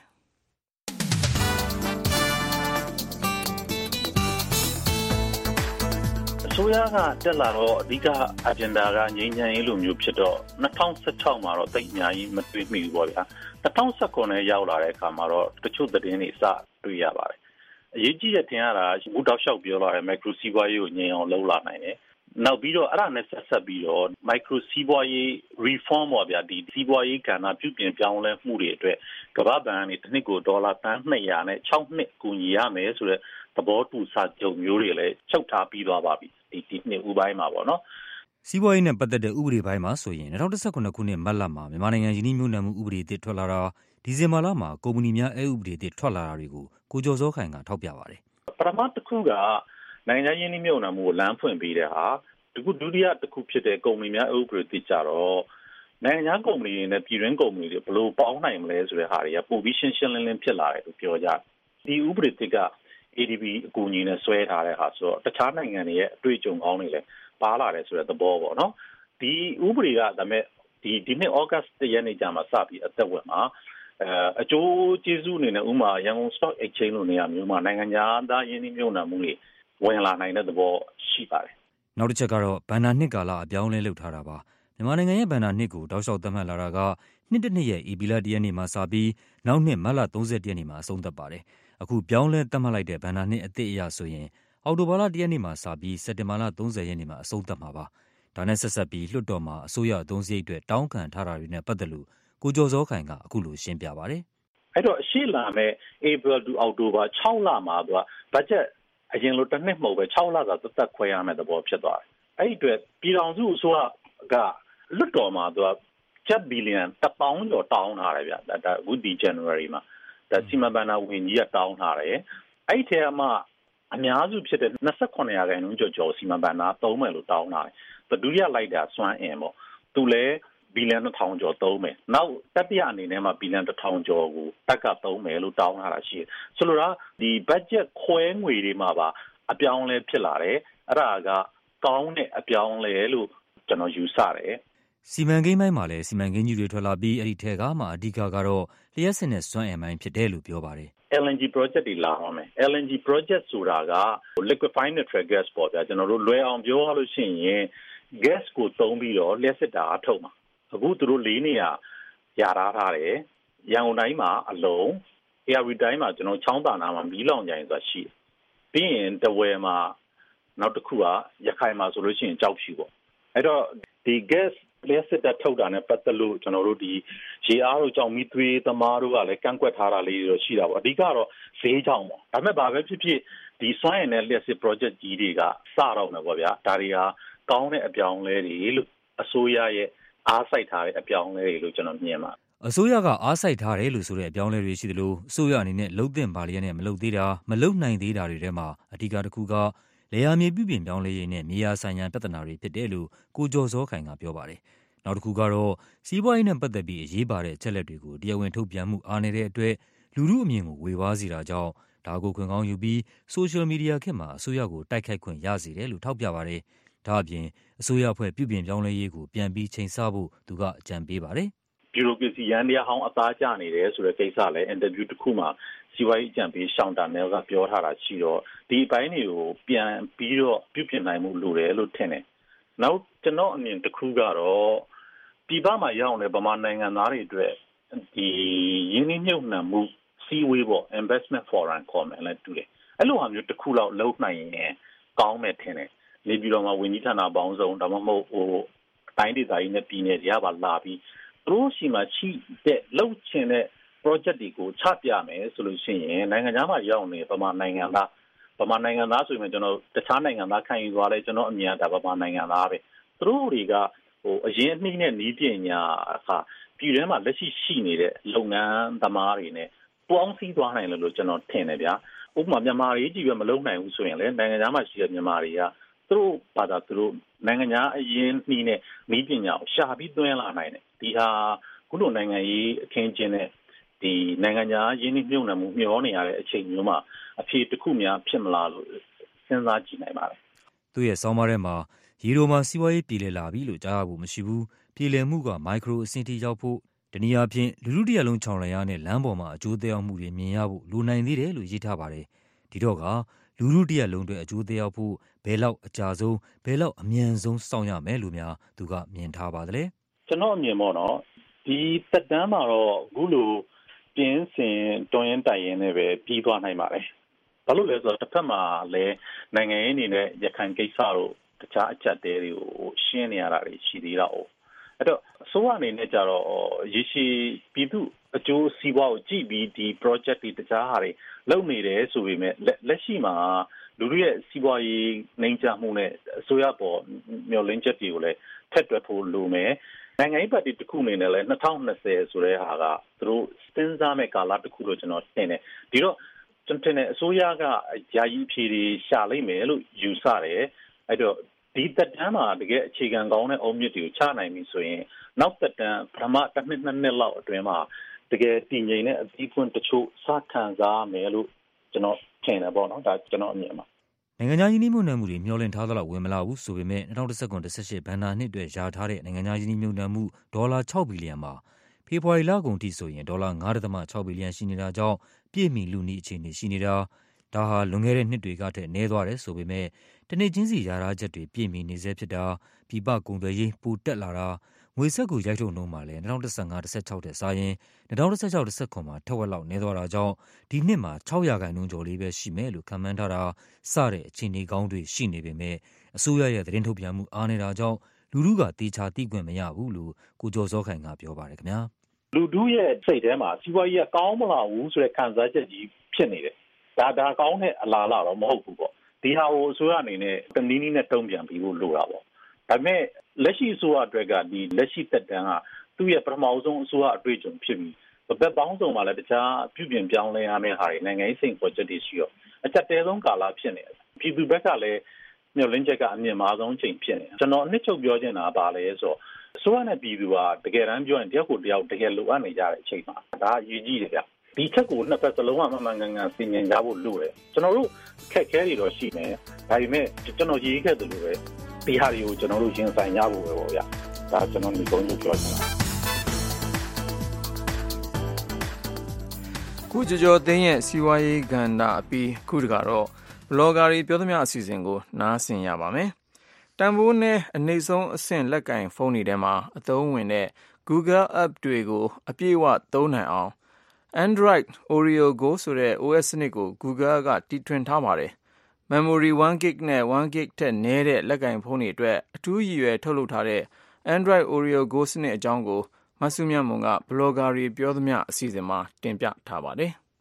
S19: အစိုးရကတက်လာတော့အဓိက agenda ကငြိမ်းချမ်းရေးလိုမျိုးဖြစ်တော့2016မှာတော့တိတ်အများကြီးမတွေ့မိဘူးပေါ့ဗျာ2019နဲ့ရောက်လာတဲ့အခါမှာတော့တချို့သတင်းတွေစတွေ့ရပါတယ်အရေးကြီးတဲ့တင်ရတာဘူတောက်လျှောက်ပြောလာတဲ့ micro စီးပွားရေးကိုငြိမ်အောင်လုပ်လာနိုင်တယ်နောက်ပြီးတော့အဲ့ဒါနဲ့ဆက်ပြီးတော့ micro စီးပွားရေး reform ပေါ့ဗျာဒီစီးပွားရေးကဏ္ဍပြုပြင်ပြောင်းလဲမှုတွေအတွက်ကမ္ဘာ့ဘဏ်ကနေတစ်နှစ်ကိုဒေါ်လာတန်း200နဲ့6နှစ်ကူညီရမယ်ဆိုတဲ့သဘောတူစာချုပ်မျိုးတွေလည်းချုပ်ထားပြီးသွားပါပြီဒီနှစ်ဥပိုင်းမှာပေါ့နော်
S17: စီးပွားရေးနဲ့ပတ်သက်တဲ့ဥပဒေပိုင်းမှာဆိုရင်2019ခုနှစ်မတ်လမှာမြန်မာနိုင်ငံယင်းနှိမ့်ညွှန်မှုဥပဒေအသစ်ထွက်လာတာဒီဇင်ဘာလမှာကုမ္ပဏီများဥပဒေအသစ်ထွက်လာတာတွေကိုကိုကျော်စောခိုင်ကထောက်ပြပါတယ်
S19: ပထမတစ်ခုကနိုင်ငံယင်းနှိမ့်ညွှန်မှုကိုလမ်းဖွင့်ပေးတဲ့ဟာဒုတိယတစ်ခုဖြစ်တဲ့ကုမ္ပဏီများဥပဒေအသစ်ကြတော့နိုင်ငံကုမ္ပဏီတွေနဲ့ပြည်တွင်းကုမ္ပဏီတွေဘယ်လိုပေါင်းနိုင်မလဲဆိုတဲ့ဟာတွေကပိုပြီးရှင်းရှင်းလင်းလင်းဖြစ်လာတယ်လို့ပြောကြတယ်ဒီဥပဒေအသစ်က ADB အကူအညီနဲ့ဆွဲထားတဲ့ဟာဆိုတော့တခြားနိုင်ငံတွေရဲ့အတွေ့အကြုံကောင်းတွေလည်းပါလာတယ်ဆိုတဲ့သဘောပေါ့နော်ဒီဥပဒေကဒါမဲ့ဒီနှစ် August ရက်နေ့ကျမှစပြီးအသက်ဝင်မှာအကျိုးကျေးဇူးအနေနဲ့ဥမာရန်ကုန် Stock Exchange လိုနေရာမျိုးမှာနိုင်ငံသားရင်းနှီးမြှုပ်နှံမှုတွေဝင်လာနိုင်တဲ့သဘောရှိပါတယ်
S17: နောက်တစ်ချက်ကတော့ဘဏ္ဍာနှစ်ကာလအပြောင်းလဲလုပ်ထားတာပါမြန်မာနိုင်ငံရဲ့ဘဏ္ဍာနှစ်ကိုတောက်လျှောက်သတ်မှတ်လာတာကနှစ်တစ်နှစ်ရဲ့ဧပြီလ1ရက်နေ့မှာစပြီးနောက်နှစ်မတ်လ31ရက်နေ့မှာအဆုံးသတ်ပါတယ်အခုပြောင်းလဲသတ်မှတ်လိုက်တဲ့ဘဏ္ဍာနှစ်အသစ်အရဆိုရင်အောက်တိုဘာလ1ရက်နေ့မှာစပြီးစက်တင်ဘာလ30ရက်နေ့မှာအဆုံးသတ်မှာပါဒါနဲ့ဆက်ပြီးလွှတ်တော်မှာအစိုးရအသုံးစရိတ်အတွက်တောင်းခံထားတာတွေနဲ့ပတ်သက်လို့ကိုကျော်စောခိုင်ကအခုလိုရှင်းပြပါတယ်
S19: အဲ့တော့ရှေ့လာမဲ့ April to October 6လမှာသူက budget အရင်လိုတစ်နှစ်မဟုတ်ပဲ6လသာသက်ခွဲရမယ့်သဘောဖြစ်သွားတယ်အဲ့ဒီအတွက်ပြည်ထောင်စုအစိုးရကလွတ်တော်မှာသူကကျပ်ဘီလီယံ1000ကျော်တောင်းထားတယ်ဗျဒါအခုဒီ January မှာဒါစီမံဘဏ္ဍာဝန်ကြီးကတောင်းထားတယ်အဲ့ဒီထဲမှာအများစုဖြစ်တဲ့28%ကျော်စီမံဘဏ္ဍာသုံးမယ်လို့တောင်းထားတယ်ဒုတိယလိုက်တာစွမ်းအင်ပေါ့သူလည်းဘီလီယံ1000ကျော်သုံးမယ်နောက်တတိယအနေနဲ့မှာဘီလီယံ1000ကျော်ကိုတက်ကသုံးမယ်လို့တောင်းထားတာရှိတယ်ဆိုလိုတာဒီ budget ခွဲငွေတွေမှာပါအပြောင်းလဲဖြစ်လာတယ်အဲ့ဒါကကောင်းတဲ့အပြောင်းလဲလို့ကျွန်တော်ယူဆတယ်
S17: စီမံကိန်းပိုင်းမှာလည်းစီမံကိန်းကြီးတွေထွက်လာပြီးအဲ့ဒီထဲကမှအဓိကကတော့လျှက်စစ်နဲ့စွမ်းအင်ပိုင်းဖြစ်တယ်လို့ပြောပါတယ်
S19: LNG project တွေလာအောင်မယ် LNG project ဆိုတာက liquefied natural gas ပေါ့ဗျာကျွန်တော်တို့လွယ်အောင်ပြောရလို့ရှိရင် gas ကိုသုံးပြီးတော့လျှက်စစ်တာအထုတ်မှာအခုသူတို့၄နေရာရထားတယ်ရန်ကုန်တိုင်းမှာအလုံး ARV တိုင်းမှာကျွန်တော်ချောင်းသာနာမှာမီးလောင်ကြိုင်ဆိုတာရှိတယ်ပြီးရင်တဝယ်မှာနောက်တစ်ခုကရခိုင်မှာဆိုလို့ရှိရင်ကြောက်ဖြူပေါ့အဲ့တော့ဒီ gas လျှက်စစ်တာထုတ်တာနဲ့ပတ်သက်လို့ကျွန်တော်တို့ဒီရေအားတို့ကြောင့်မီးသွေးသမားတို့ကလည်းကန့်ကွက်ထားတာလေးတွေရှိတာပေါ့အဓိကတော့ဈေးကြောင့်ပေါ့ဒါပေမဲ့ဘာပဲဖြစ်ဖြစ်ဒီစွမ်းအင်နဲ့လျှက်စစ် project ကြီးတွေကစတော့မယ်ပေါ့ဗျာဒါတွေကကောင်းတဲ့အပြောင်းလဲတွေလို့အစိုးရရဲ့အားစိုက်ထားတဲ့အပြောင်းလဲတွေလို့ကျွန်တော်မြင်ပါတယ်
S17: အစိုးရကအားစိုက်ထားတယ်လို့ဆိုတဲ့အပြောင်းလဲတွေရှိသလိုအစိုးရအနေနဲ့လှုပ်သင့်ပါလျက်နဲ့မလှုပ်သေးတာမလှုပ်နိုင်သေးတာတွေထဲမှာအဓိကတစ်ခုကလေယာမြေပြုပြင်ပြောင်းလဲရေးနဲ့မြေယာဆိုင်ရာပြဿနာတွေဖြစ်တယ်လို့ကိုကျော်စောခိုင်ကပြောပါတယ်။နောက်တစ်ခုကတော့စီးပွားရေးနဲ့ပတ်သက်ပြီးအရေးပါတဲ့အချက်လက်တွေကိုတရားဝင်ထုတ်ပြန်မှုအားနည်းတဲ့အတွက်လူထုအမြင်ကိုဝေဝါးစေတာကြောင့်ဒါကိုခွင့်ကောင်းယူပြီးဆိုရှယ်မီဒီယာခေတ်မှာအစိုးရကိုတိုက်ခိုက်ခွင့်ရစေတယ်လို့ထောက်ပြပါတယ်။ဒါအပြင်အစိုးရအဖွဲ့ပြုပြင်ပြောင်းလဲရေးကိုပြန်ပြီးချိန်ဆဖို့သူကအကြံပေးပါတယ်
S19: ။ဗျူရိုကရေစီရန်တရားဟောင်းအသားကျနေတယ်ဆိုတဲ့ကိစ္စလည်းအင်တာဗျူးတစ်ခုမှာစီဝိုင်းအကြံပေးရှောင်းတာနယ်ကပြောထားတာရှိတော့ဒီအပိုင်းတွေကိုပြန်ပြီးတော့ပြုပြင်နိုင်မှုလိုတယ်လို့ထင်တယ်။နောက်ကျွန်တော်အမြင်တစ်ခုကတော့ပြည်ပမှာရောက်နေဗမာနိုင်ငံသားတွေအတွက်ဒီရင်းနှီးမြှုပ်နှံမှုစီဝေးပေါ့ investment forum ခေါ်မယ်လည်းတူတယ်အဲ့လိုဟာမျိုးတစ်ခုလောက်လုပ်နိုင်ရင်ကောင်းမယ်ထင်တယ်နေပြည်တော်မှာဝန်ကြီးဌာနပေါင်းစုံဒါမှမဟုတ်တိုင်းဒေသကြီးနဲ့ပြည်နယ်တွေကပါလာပြီးသူတို့ရှိမှရှိတဲ့လှုပ်ချင်တဲ့ project တွေကိုချပြမယ်ဆိုလို့ရှိရင်နိုင်ငံခြားမှာရောက်နေဗမာနိုင်ငံသားဆိုရင်ကျွန်တော်တခြားနိုင်ငံသားခံယူသွားလဲကျွန်တော်အမြင်ကဗမာနိုင်ငံသားပဲသူတို့တွေကအရင်အနည်းနဲ့နီးပညာဟာပြည်တွင်းမှာလက်ရှိရှိနေတဲ့လုပ်ငန်းသမားတွေနဲ့ပေါင်းစည်းသွားနိုင်လို့ကျွန်တော်ထင်တယ်ဗျာဥပမာမြန်မာတွေကြီးပဲမလုပ်နိုင်ဘူးဆိုရင်လည်းနိုင်ငံခြားမှာရှိတဲ့မြန်မာတွေကသူတို့ဘာသာသူတို့နိုင်ငံခြားအရင်နှီးနဲ့နီးပညာကိုရှာပြီးသွင်းလာနိုင်တယ်ဒီဟာခုလိုနိုင်ငံရေးအခင်းကျင်းတဲ့ဒီနိုင်ငံခြားရင်းနှီးမြှုပ်နှံမှုမျှောနေရတဲ့အချိန်မျိုးမှာအဖြစ်တစ်ခုများဖြစ်မလားလို့စဉ်းစားကြည့်နိုင်ပါတယ်
S17: သူရဲ့ဆောင်းပါးထဲမှာရီရိုမှာစီးပွားရေးပြည်လည်လာပြီလို့ကြားရဖို့မရှိဘူးပြည်လည်မှုကမိုက်ခရိုအဆင့်ထိရောက်ဖို့တနည်းအားဖြင့်လူထုတရက်လုံးခြောင်လည်ရနဲ့လမ်းပေါ်မှာအကျိုးသက်ရောက်မှုတွေမြင်ရဖို့လိုနိုင်သေးတယ်လို့ရေးထားပါတယ်ဒီတော့ကလူထုတရက်လုံးတွေအကျိုးသက်ရောက်ဖို့ဘယ်လောက်အကြာဆုံးဘယ်လောက်အမြန်ဆုံးစောင့်ရမယ်လို့များသူကမြင်ထားပါတယ်
S19: ကျွန်တော်အမြင်ပေါ့နော်ဒီသက်တမ်းမှာတော့အခုလိုပြင်းစင်တွန်းရင်တိုင်ရင်လည်းပဲပြီးသွားနိုင်ပါတယ်ဘာလို့လဲဆိုတော့တစ်ဖက်မှာလည်းနိုင်ငံရေးအနေနဲ့ရခိုင်ကိစ္စတို့တခြားအချက်တဲတွေကိုရှင်းနေရတာတွေရှိသေးတာ哦အဲ့တော့အစိုးရအနေနဲ့ကြတော့ရေရှည်ပြည်သူအကျိုးစီးပွားကိုကြည့်ပြီးဒီ project တွေတခြားဟာတွေလုပ်နေတယ်ဆိုပေမဲ့လက်ရှိမှာလူတွေရဲ့စီးပွားရေးနှိမ်ချမှုနဲ့အစိုးရပေါ်မျှော်လင့်ချက်တွေကိုလည်းထက်တွက်ဖို့လိုမယ်နိုင်ငံရေးပါတီတစ်ခုအနေနဲ့လည်း2020ဆိုတဲ့ဟာကသူတို့စဉ်းစားမဲ့ကာလတစ်ခုလို့ကျွန်တော်ထင်တယ်ဒီတော့ကျွန်တော်ထင်တယ်အစိုးရကယာယီဖြေတွေရှာလိုက်မယ်လို့ယူဆတယ်အဲ့တော့ဒီသက်တမ်းမှာတကယ်အခြေခံကောင်းတဲ့အုံမြစ်တွေကိုချနိုင်ပြီဆိုရင်နောက်သက်တမ်းပထမတစ်နှစ်လောက်အတွင်းမှာတကယ်တည်ငြိမ်တဲ့အသီးပွင့်တချို့စခံစားမယ်လို့ကျွန်တော်ထင်တယ်ပေါ့နော်ဒါကျွန်တော်အမြင်ပါ
S17: နိုင်ငံခြားယင်းနှိမ့်မှုနဲ့မှုတွေမျှော်လင့်ထားသလောက်ဝင်မလာဘူးဆိုပေမဲ့2019-18ဘဏ္ဍာနှစ်အတွက်ယာထားတဲ့နိုင်ငံခြားယင်းနှိမ့်မှုဒေါ်လာ6ဘီလီယံမှာဖေဖော်ဝါရီလကုန်ထိဆိုရင်ဒေါ်လာ9.6ဘီလီယံရှိနေတာကြောင့်ပြည့်မီလူနီအခြေအနေရှိနေတာဒါဟာလွန်ခဲ့တဲ့နှစ်တွေကထက်နည်းသွားတယ်ဆိုပေမဲ့တနေ့ချင်းစီယာထားချက်တွေပြည့်မီနေစေဖြစ်တာပြည်ပကုန်သွယ်ရေးပိုတက်လာတာငွေစက်ကိုရိုက်ထုတ်နှုန်းမှာလည်း2015-16တဲ့စာရင်2016-19မှာထက်ဝက်လောက်နည်းသွားတာကြောင့်ဒီနှစ်မှာ6%ကျော်လေးပဲရှိမယ်လို့ခန့်မှန်းထားတာစတဲ့အခြေအနေကောင်းတွေရှိနေပေမဲ့အစိုးရရဲ့သတင်းထုတ်ပြန်မှုအားနေတာကြောင့်လူထုကတေချာသိခွင့်မရဘူးလို့ကိုကျော်စောခိုင်ကပြောပါတယ်ခင်ဗျာ
S19: လူထုရဲ့စိတ်ထဲမှာစီးပွားရေးကကောင်းမလာဘူးဆိုတဲ့ခံစားချက်ကြီးဖြစ်နေတယ်ဒါကောင်းတဲ့အလားအလာတော့မဟုတ်ဘူးပေါ့ဒီဟာကိုအစိုးရအနေနဲ့တနည်းနည်းနဲ့တုံ့ပြန်ပြီးဖို့လိုတာပေါ့ဒါပေမဲ့လက်ရှိအစိုးရအတွက်ကဒီလက်ရှိသက်တမ်းကသူ့ရဲ့ပထမဆုံးအစိုးရအတွေ့အကြုံဖြစ်ပြီးဘက်ပေါင်းစုံမှာလည်းတခြားပြုပြင်ပြောင်းလဲရမယ့်ဟာတွေနိုင်ငံရေးစိန်ခေါ်ချက်တွေရှိတော့အချက်တဲဆုံးကာလဖြစ်နေတယ်ပြည်သူဘက်ကလည်းမျှော်လင့်ချက်ကအမြင့်မားဆုံးချိန်ဖြစ်နေတယ်ကျွန်တော်အနှစ်ချုပ်ပြောချင်တာကဘာလဲဆိုတော့အစိုးရနဲ့ပြည်သူကတကယ်တမ်းပြောရင်တယောက်ကိုတယောက်တကယ်လိုအပ်နေကြတဲ့အချိန်မှာဒါအရေးကြီးတယ်ဗျဒီချက်ကိုနှစ်ဖက်စလုံးကမှန်မှန်ကန်ကန်စီမံကြဖို့လိုတယ်ကျွန်တော်တို့ခက်ခဲတွေတော့ရှိမယ်ဒါပေမဲ့ကျွန်တော်ရေးခဲ့တယ်လို့ပဲဒီဟာတွေကိုကျွန်တော်တို့ရင်ဆိုင်ရဖို့ပဲပေါ့ဗျဒါကျွန်တော်ဒီကုန်းကိုပြောချင်တာ
S2: ခုကြော်သိန်းရဲ့စီးပွားရေးကဏ္ဍအပြီးခုတကတော့ဘလော့ဂါတွေပြောသမျှအစီအစဉ်ကိုနားဆင်ရပါမယ်တန်ဖိုးနဲ့အနှိမ့်ဆုံးအဆင့်လက်ကင်ဖုန်းတွေထဲမှာအသုံးဝင်တဲ့ Google App တွေကိုအပြည့်အဝသုံးနိုင်အောင် Android Oreo Go ဆိုတဲ့ OS စနစ်ကို Google ကတီထွင်ထားပါတယ်။ Memory 1GB နဲ့ 1GB ထက်နည်းတဲ့လက်ကင်ဖုန်းတွေအတွက်အထူးရည်ရွယ်ထုတ်လုပ်ထားတဲ့ Android Oreo Go စနစ်အကြောင်းကိုမဆုမြတ်မွန်ကဘလော့ဂါတွေပြောသမျှအစီအစဉ်မှာတင်ပြထားပါတယ်။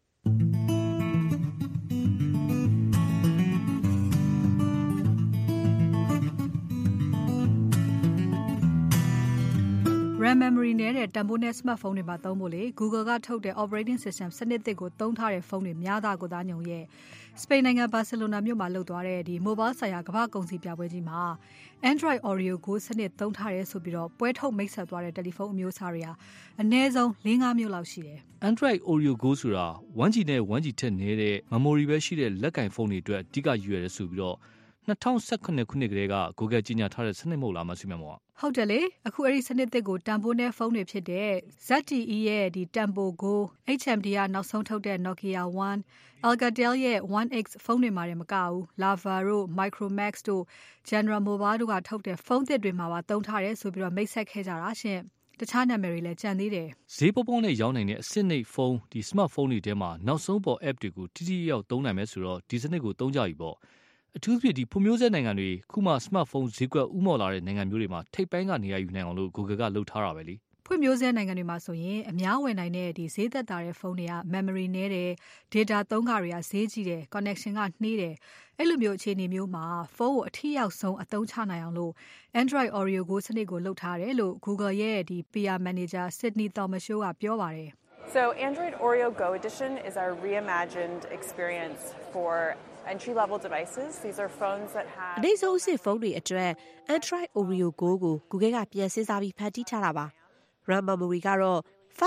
S20: RAM memory နဲ့တဲ့တန်ဖိုးနဲ့ smartphone တွေမှာသုံးဖို့လေ Google ကထုတ်တဲ့ operating system စနစ်သစ်ကိုသုံးထားတဲ့ဖုန်းတွေများတာကိုသားညုံရဲ့စပိန်နိုင်ငံဘာစီလိုနာမြို့မှာလုပ်သွားတဲ့ဒီ mobile ဆိုင်ရာကမ္ဘာကုန်စည်ပြပွဲကြီးမှာ Android Oreo Go စနစ်သုံးထားရဲဆိုပြီးတော့ပွဲထုတ်မိတ်ဆက်သွားတဲ့တယ်လီဖုန်းအမျိုးအစားတွေဟာအနည်းဆုံး 4-5 မျိုးလောက်ရှိတယ်
S9: Android Oreo Go ဆိုတာ 1G နဲ့ 1G ထက်နည်းတဲ့ memory ပဲရှိတဲ့လက်ကင်ဖုန်းတွေအတွက်အဓိကယူရတယ်ဆိုပြီးတော့2018ခုနှစ်ကတည်းက Google ကြီးညာထားတဲ့စနစ်မဟုတ်လားမဆီမမော
S20: ဟုတ်တယ်လေအခုအဲ့ဒီစနစ်သစ်ကိုတန်ဖိုးနဲ့ဖုန်းတွေဖြစ်တဲ့ ZTE ရဲ့ဒီ Tempo Go HMD ကနောက်ဆုံးထုတ်တဲ့ Nokia One Alcatel ရဲ့ 1X ဖုန်းတွေမှာလည်းမကဘူး Lava တို့ Micromax တို့ General Mobile တို့ကထုတ်တဲ့ဖုန်းသစ်တွေမှာပါသုံးထားတယ်ဆိုပြီးတော့မိတ်ဆက်ခဲ့ကြတာရှင်တခြားနာမည်တွေလည်းကြံသေးတယ်
S9: ဈေးပေါပေါနဲ့ရောင်းနိုင်တဲ့အစစ်နှိပ်ဖုန်းဒီ smartphone တွေထဲမှာနောက်ဆုံးပေါ် app တွေကိုတိတိကျကျသုံးနိုင်မယ်ဆိုတော့ဒီစနစ်ကိုသုံးကြပြီပေါ့အထူးသဖြင့်ဒီဖွံ့ဖြိုးဆဲနိုင်ငံတွေခုမှ smartphone ဈေးကွက်ဥမော်လာတဲ့နိုင်ငံမျိုးတွေမှာထိပ်ပိုင်းကနေရာယူနိုင်အောင်လို့ Google ကလုပ်ထားတာပဲလေ
S20: ဖွံ့ဖြိုးဆဲနိုင်ငံတွေမှာဆိုရင်အများဝင်နိုင်တဲ့ဒီဈေးသက်သာတဲ့ဖုန်းတွေက memory နည်းတယ် data သုံးခါတွေကဈေးကြီးတယ် connection ကနှေးတယ်အဲ့လိုမျိုးအခြေအနေမျိုးမှာဖုန်းကိုအထီးရောက်ဆုံးအသုံးချနိုင်အောင်လို့ Android Oreo Go စနစ်ကိုလုပ်ထားတယ်လို့ Google ရဲ့ဒီ PR manager Sydney Thomas ကပြောပါတယ်
S21: So Android Oreo Go Edition is our reimagined experience for entry-level devices. These are phones that have
S22: အနည်းဆုံးအဆင့်ဖုန်းတွေအတွက် Android Oreo Go ကို Google ကပြန်စဉ်းစားပြီးဖန်တီးထားတာပါ RAM memory ကတော့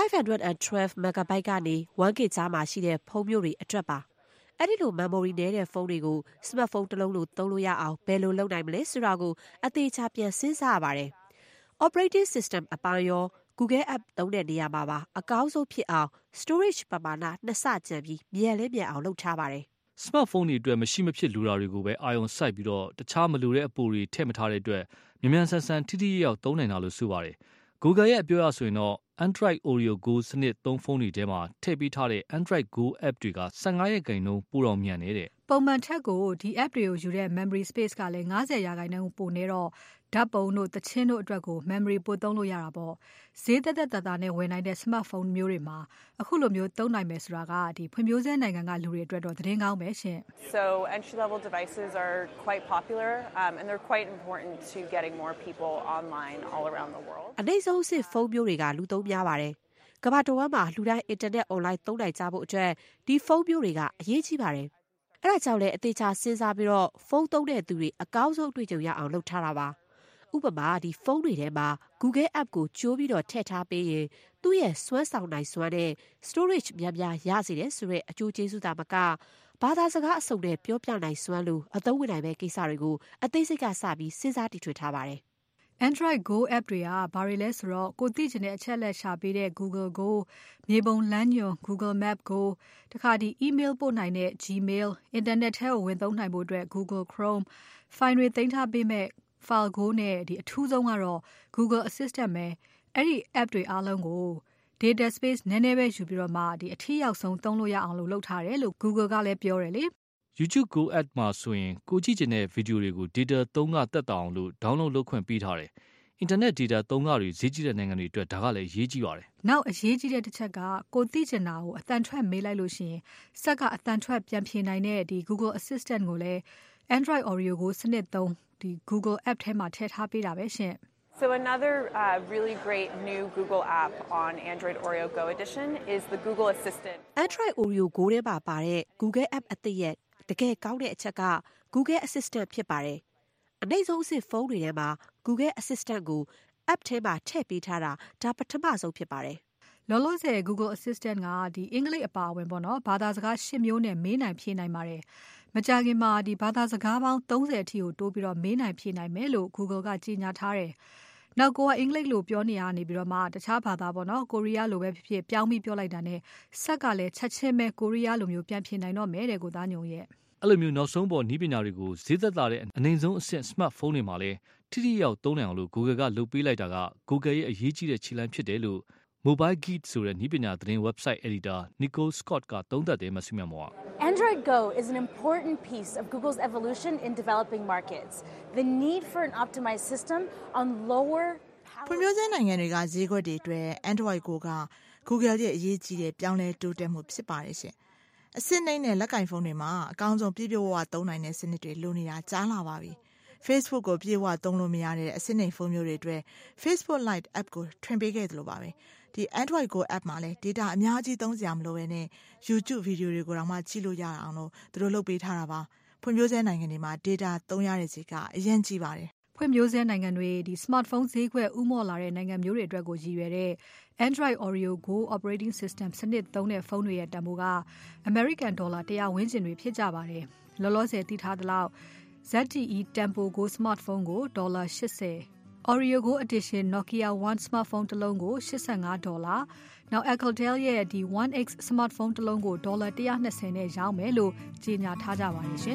S22: 512 MB ကနေ 1GB ကြားမှာရှိတဲ့ဖုန်းမျိုးတွေအတွက်ပါအဲ့ဒီလို memory နည်းတဲ့ဖုန်းတွေကို smartphone တစ်လုံးလို့သုံးလို့ရအောင်ဘယ်လိုလုပ်နိုင်မလဲဆိုတာကိုအသေးချာပြန်စဉ်းစားရပါတယ် operating system အပိုင်းရော Google app သုံးတဲ့နေရာမှာပါအကောင်းဆုံးဖြစ်အောင် storage ပမာဏနှစ်ဆကျန်ပြီးမြန်လေးမြန်အောင်လုပ်ထားပါတယ်
S9: smartphone တွေအတွက်မရှိမဖြစ်လိုတာတွေကိုပဲအာရုံစိုက်ပြီးတော့တခြားမလိုတဲ့အပိုတွေထည့်မထားတဲ့အတွက်မြန်မြန်ဆန်ဆန်ထိထိရောက်သုံးနိုင်တာလို့ဆိုပါတယ် Google ရဲ့အပြောအရဆိုရင်တော့ Android Oreo Go စနစ်သုံးဖုန်းတွေထဲမှာထည့်ပေးထားတဲ့ Android Go app တွေက15%ပိုတော့မြန်နေတဲ့
S20: ပုံမှန်ထက်ကိုဒီ app တွေကိုယူတဲ့ memory space ကလည်း90%ပိုနေတော့ဓာတ်ပုံတို့သချင်းတို့အတွက်ကို memory ပိုသုံးလို့ရတာပေါ့ဈေးသက်သာနဲ့ဝင်နိုင်တဲ့ smartphone မျိုးတွေမှာအခုလိုမျိုးသုံးနိုင်မယ်ဆိုတာကဒီဖွံ့ဖြိုးဆဲနိုင်ငံကလူတွေအတွက်တော့သတင်းကောင်းပဲရှင်
S21: So entry-level devices are quite popular and they're quite important to getting more people online all around the world
S22: အနည်းဆုံးအဆင့်ဖုန်းမျိုးတွေကလူသုံးများပါတယ်ကမ္ဘာတစ်ဝန်းမှာလူတိုင်း internet online သုံးနိုင်ကြဖို့အတွက်ဒီဖုန်းမျိုးတွေကအရေးကြီးပါတယ်အဲ့ဒါကြောင့်လည်းအသေးချာစဉ်းစားပြီးတော့ဖုန်းသုံးတဲ့သူတွေအကောင်းဆုံးတွေ့ကြုံရအောင်လုပ်ထားတာပါဥပမာဒီဖုန်းတွေထဲမှာ Google app ကိုကြိုးပြီးတော့ထည့်ထားပေးရင်သူ့ရဲ့စွမ်းဆောင်နိုင်စွမ်းနဲ့ storage များများရစေတယ်ဆိုတဲ့အကျိုးကျေးဇူးသာမကဘာသာစကားအစုံနဲ့ပြောပြနိုင်စွမ်းလို့အသုံးဝင်နိုင်မဲ့ကိစ္စတွေကိုအသေးစိတ်ကစပြီးစဉ်းစားတည်ထွင်ထားပါတယ်
S20: Android Go app တွေကဘာတွေလဲဆိုတော့ကိုသိချင်တဲ့အချက်လက်ရှာပေးတဲ့ Google Go မြေပုံလမ်းညွန် Google Map Go တခါဒီ email ပို့နိုင်တဲ့ Gmail internet ထဲကိုဝင်သုံးနိုင်ဖို့အတွက် Google Chrome file တွေသိမ်းထားပေးမဲ့ File Go နဲ့ဒီအထူးဆုံးကတော့ Google Assistant ပဲအဲ့ဒီ app တွေအားလုံးကို data space နည်းနည်းပဲယူပြီးတော့မှဒီအထီးရောက်ဆုံးသုံးလို့ရအောင်လုပ်ထားတယ်လို့ Google ကလည်းပြောတယ်လေ
S9: YouTube Go app မှာဆိုရင်ကိုကြည့်ချင်တဲ့ဗီဒီယိုတွေကို data သုံးကတက်တာအောင်လို့ download လုပ်ခွင့်ပေးထားတယ်။ internet data သုံးကတွေဈေးကြီးတဲ့နိုင်ငံတွေအတွက်ဒါကလည်းအရေးကြီးပါတယ်
S20: ။နောက်အရေးကြီးတဲ့တစ်ချက်ကကိုသိချင်တာကိုအသံထွက်မေးလိုက်လို့ရှိရင်စက်ကအသံထွက်ပြန်ဖြေနိုင်တဲ့ဒီ Google Assistant ကိုလည်း Android Oreo ကိုစနစ်သုံးဒီ Google app ထဲမှာထည့်ထားပေးတာပဲရှင်။
S21: So another really great new Google app on Android Oreo Go Edition is the Google Assistant.
S22: Android Oreo Go ထဲမှာပါတဲ့ Google app အသစ်ရဲ့တကယ်ကောင်းတဲ့အချက်က Google Assistant ဖြစ်ပါတယ်။အနည်းဆုံးအဆင့်ဖုန်းတွေထဲမှာ Google Assistant ကို app ထဲမှာထည့်ပေးထားတာဒါပထမဆုံးဖြစ်ပါတယ်
S20: ။လောလောဆယ် Google Assistant ကဒီအင်္ဂလိပ်အပါအဝင်ပေါ့နော်ဘာသာစကား10မျိုးနဲ့မေးနိုင်ဖြေနိုင်ပါတယ်။မကြာခင်မှာဒီဘာသာစကားပေါင်း30အထိကိုတိုးပြီးတော့မေးနိုင်ဖြေနိုင်မယ်လို့ Google ကကြေညာထားတယ်။နောက်ကိုကအင်္ဂလိပ်လိုပြောနေရနေပြီးတော့မှတခြားဘာသာပေါ့နော်ကိုရီးယားလိုပဲဖြစ်ဖြစ်ပြောင်းပြီးပြောလိုက်တာနဲ့စက်ကလည်းချက်ချင်းပဲကိုရီးယားလိုမျိုးပြန်ဖြေနိုင်တော့မယ်တဲ့ကိုသားညုံရဲ့
S9: အဲ့လိုမျိုးနောက်ဆုံးပေါ်နည်းပညာတွေကိုဈေးသက်သာတဲ့အနိုင်ဆုံးအဆင့် smartphone တွေမှာလည်းထိထိရောက်သုံးနိုင်အောင်လို့ Google ကလုပ်ပေးလိုက်တာက Google ရဲ့အရေးကြီးတဲ့ခြေလှမ်းဖြစ်တယ်လို့ Mobile Geek ဆိုတဲ့နည်းပညာသတင်း website editor Nicole Scott ကသုံးသပ်တယ်မဆုမြတ်မော
S23: Android Go is an important piece of Google's evolution in developing markets. The need for an optimized system on lower
S6: ဖွံ့ဖြိုးဆဲနိုင်ငံတွေကဈေးကွက်တွေအတွက် Android Go က Google ရဲ့အရေးကြီးတဲ့ပြောင်းလဲတိုးတက်မှုဖြစ်ပါတယ်ရှင်။အစစ်နှိမ့်တဲ့လက်ကင်ဖုန်းတွေမှာအကောင်းဆုံးပြည့်ပြည့်ဝဝသုံးနိုင်တဲ့စနစ်တွေလိုနေတာကြားလာပါပြီ။ Facebook ကိုပြေဝသုံးလို့မရတဲ့အစနစ်ဖုန်းမျိုးတွေအတွက် Facebook Lite app ကိုထွင်ပေးခဲ့တယ်လို့ပါပဲဒီ Android Go app မှာလည်း data အများကြီးသုံးစရာမလိုဘဲနဲ့ YouTube ဗီဒီယိုတွေကိုတော့မှကြည့်လို့ရအောင်လို့သူတို့လုပ်ပေးထားတာပါဖွံ့ဖြိုးဆဲနိုင်ငံတွေမှာ data သုံးရတဲ့ဈေးကအရင်ကြီးပါတယ်
S20: ဖွံ့ဖြိုးဆဲနိုင်ငံတွေဒီ smartphone ဈေးကွက်ဥမော့လာတဲ့နိုင်ငံမျိုးတွေအတွက်ကိုရည်ရွယ်တဲ့ Android Oreo Go operating system စနစ်သုံးတဲ့ဖုန်းတွေရဲ့တန်ဖိုးက American dollar 100ဝန်းကျင်တွေဖြစ်ကြပါတယ်လောလောဆယ်သိထားသလောက် ZTE Tempo Go smartphone ကို$80 Oreo Go edition Nokia One smartphone တစ်လုံးကို$85နောက် Alcatel ရဲ့ဒီ 1X smartphone တစ်လုံးကို$120နဲ့ရောင်းမယ်လို့ကြေညာထားကြပါတယ်ရှင်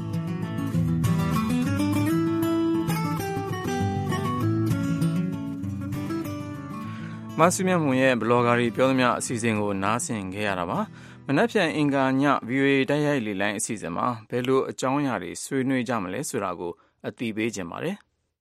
S2: မဆုမြတ်မှုရဲ့ဘလော့ဂါတွေပြောသမျှအစီအစဉ်ကိုနားဆင်ခဲ့ရတာပါမနက်ဖြန်အင်္ဂါည VOA တိုက်ရိုက်လေလိုင်းအစီအစဉ်မှာဘယ်လိုအကြောင်းအရာတွေဆွေးနွေးကြမလဲဆိုတာကိုအသိပေးခြင်းပါတယ်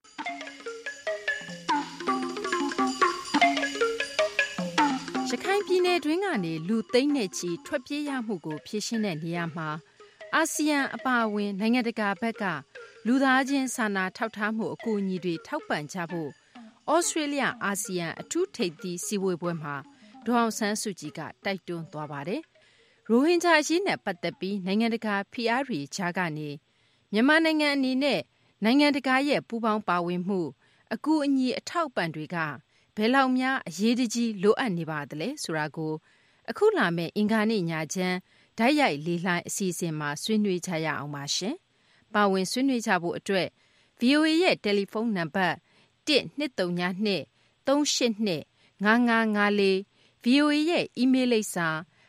S3: ရခိုင်ပြည်နယ်တွင်းကနေလူသိန်းနဲ့ချီထွက်ပြေးရမှုကိုဖြေရှင်းတဲ့နေရာမှာအာဆီယံအပါအဝင်နိုင်ငံတကာဘက်ကလူသားချင်းစာနာထောက်ထားမှုအကူအညီတွေထောက်ပံ့ကြဖို့ဩစတြေးလျအာဆီယံအထူးထိပ်သီးစည်းဝေးပွဲမှာဒေါ်အောင်ဆန်းစုကြည်ကတိုက်တွန်းသွားပါတယ်။ရိုဟင်ဂျာအရေးနဲ့ပတ်သက်ပြီးနိုင်ငံတကာဖိအားတွေကြားကနေမြန်မာနိုင်ငံအနေနဲ့နိုင်ငံတကာရဲ့ပူးပေါင်းပါဝင်မှုအကူအညီအထောက်ပံ့တွေကဘယ်လောက်များအရေးတကြီးလိုအပ်နေပါသလဲဆိုတာကိုအခုလာမယ့်အင်္ဂါနေ့ညချမ်းဓာတ်ရိုက်လေလှိုင်းအစီအစဉ်မှာဆွေးနွေးကြရအောင်ပါရှင်။ပါဝင်ဆွေးနွေးကြဖို့အတွက် VOA ရဲ့တယ်လီဖုန်းနံပါတ်12323825554 VOA ရဲ့အီးမေးလ်လိပ်စာ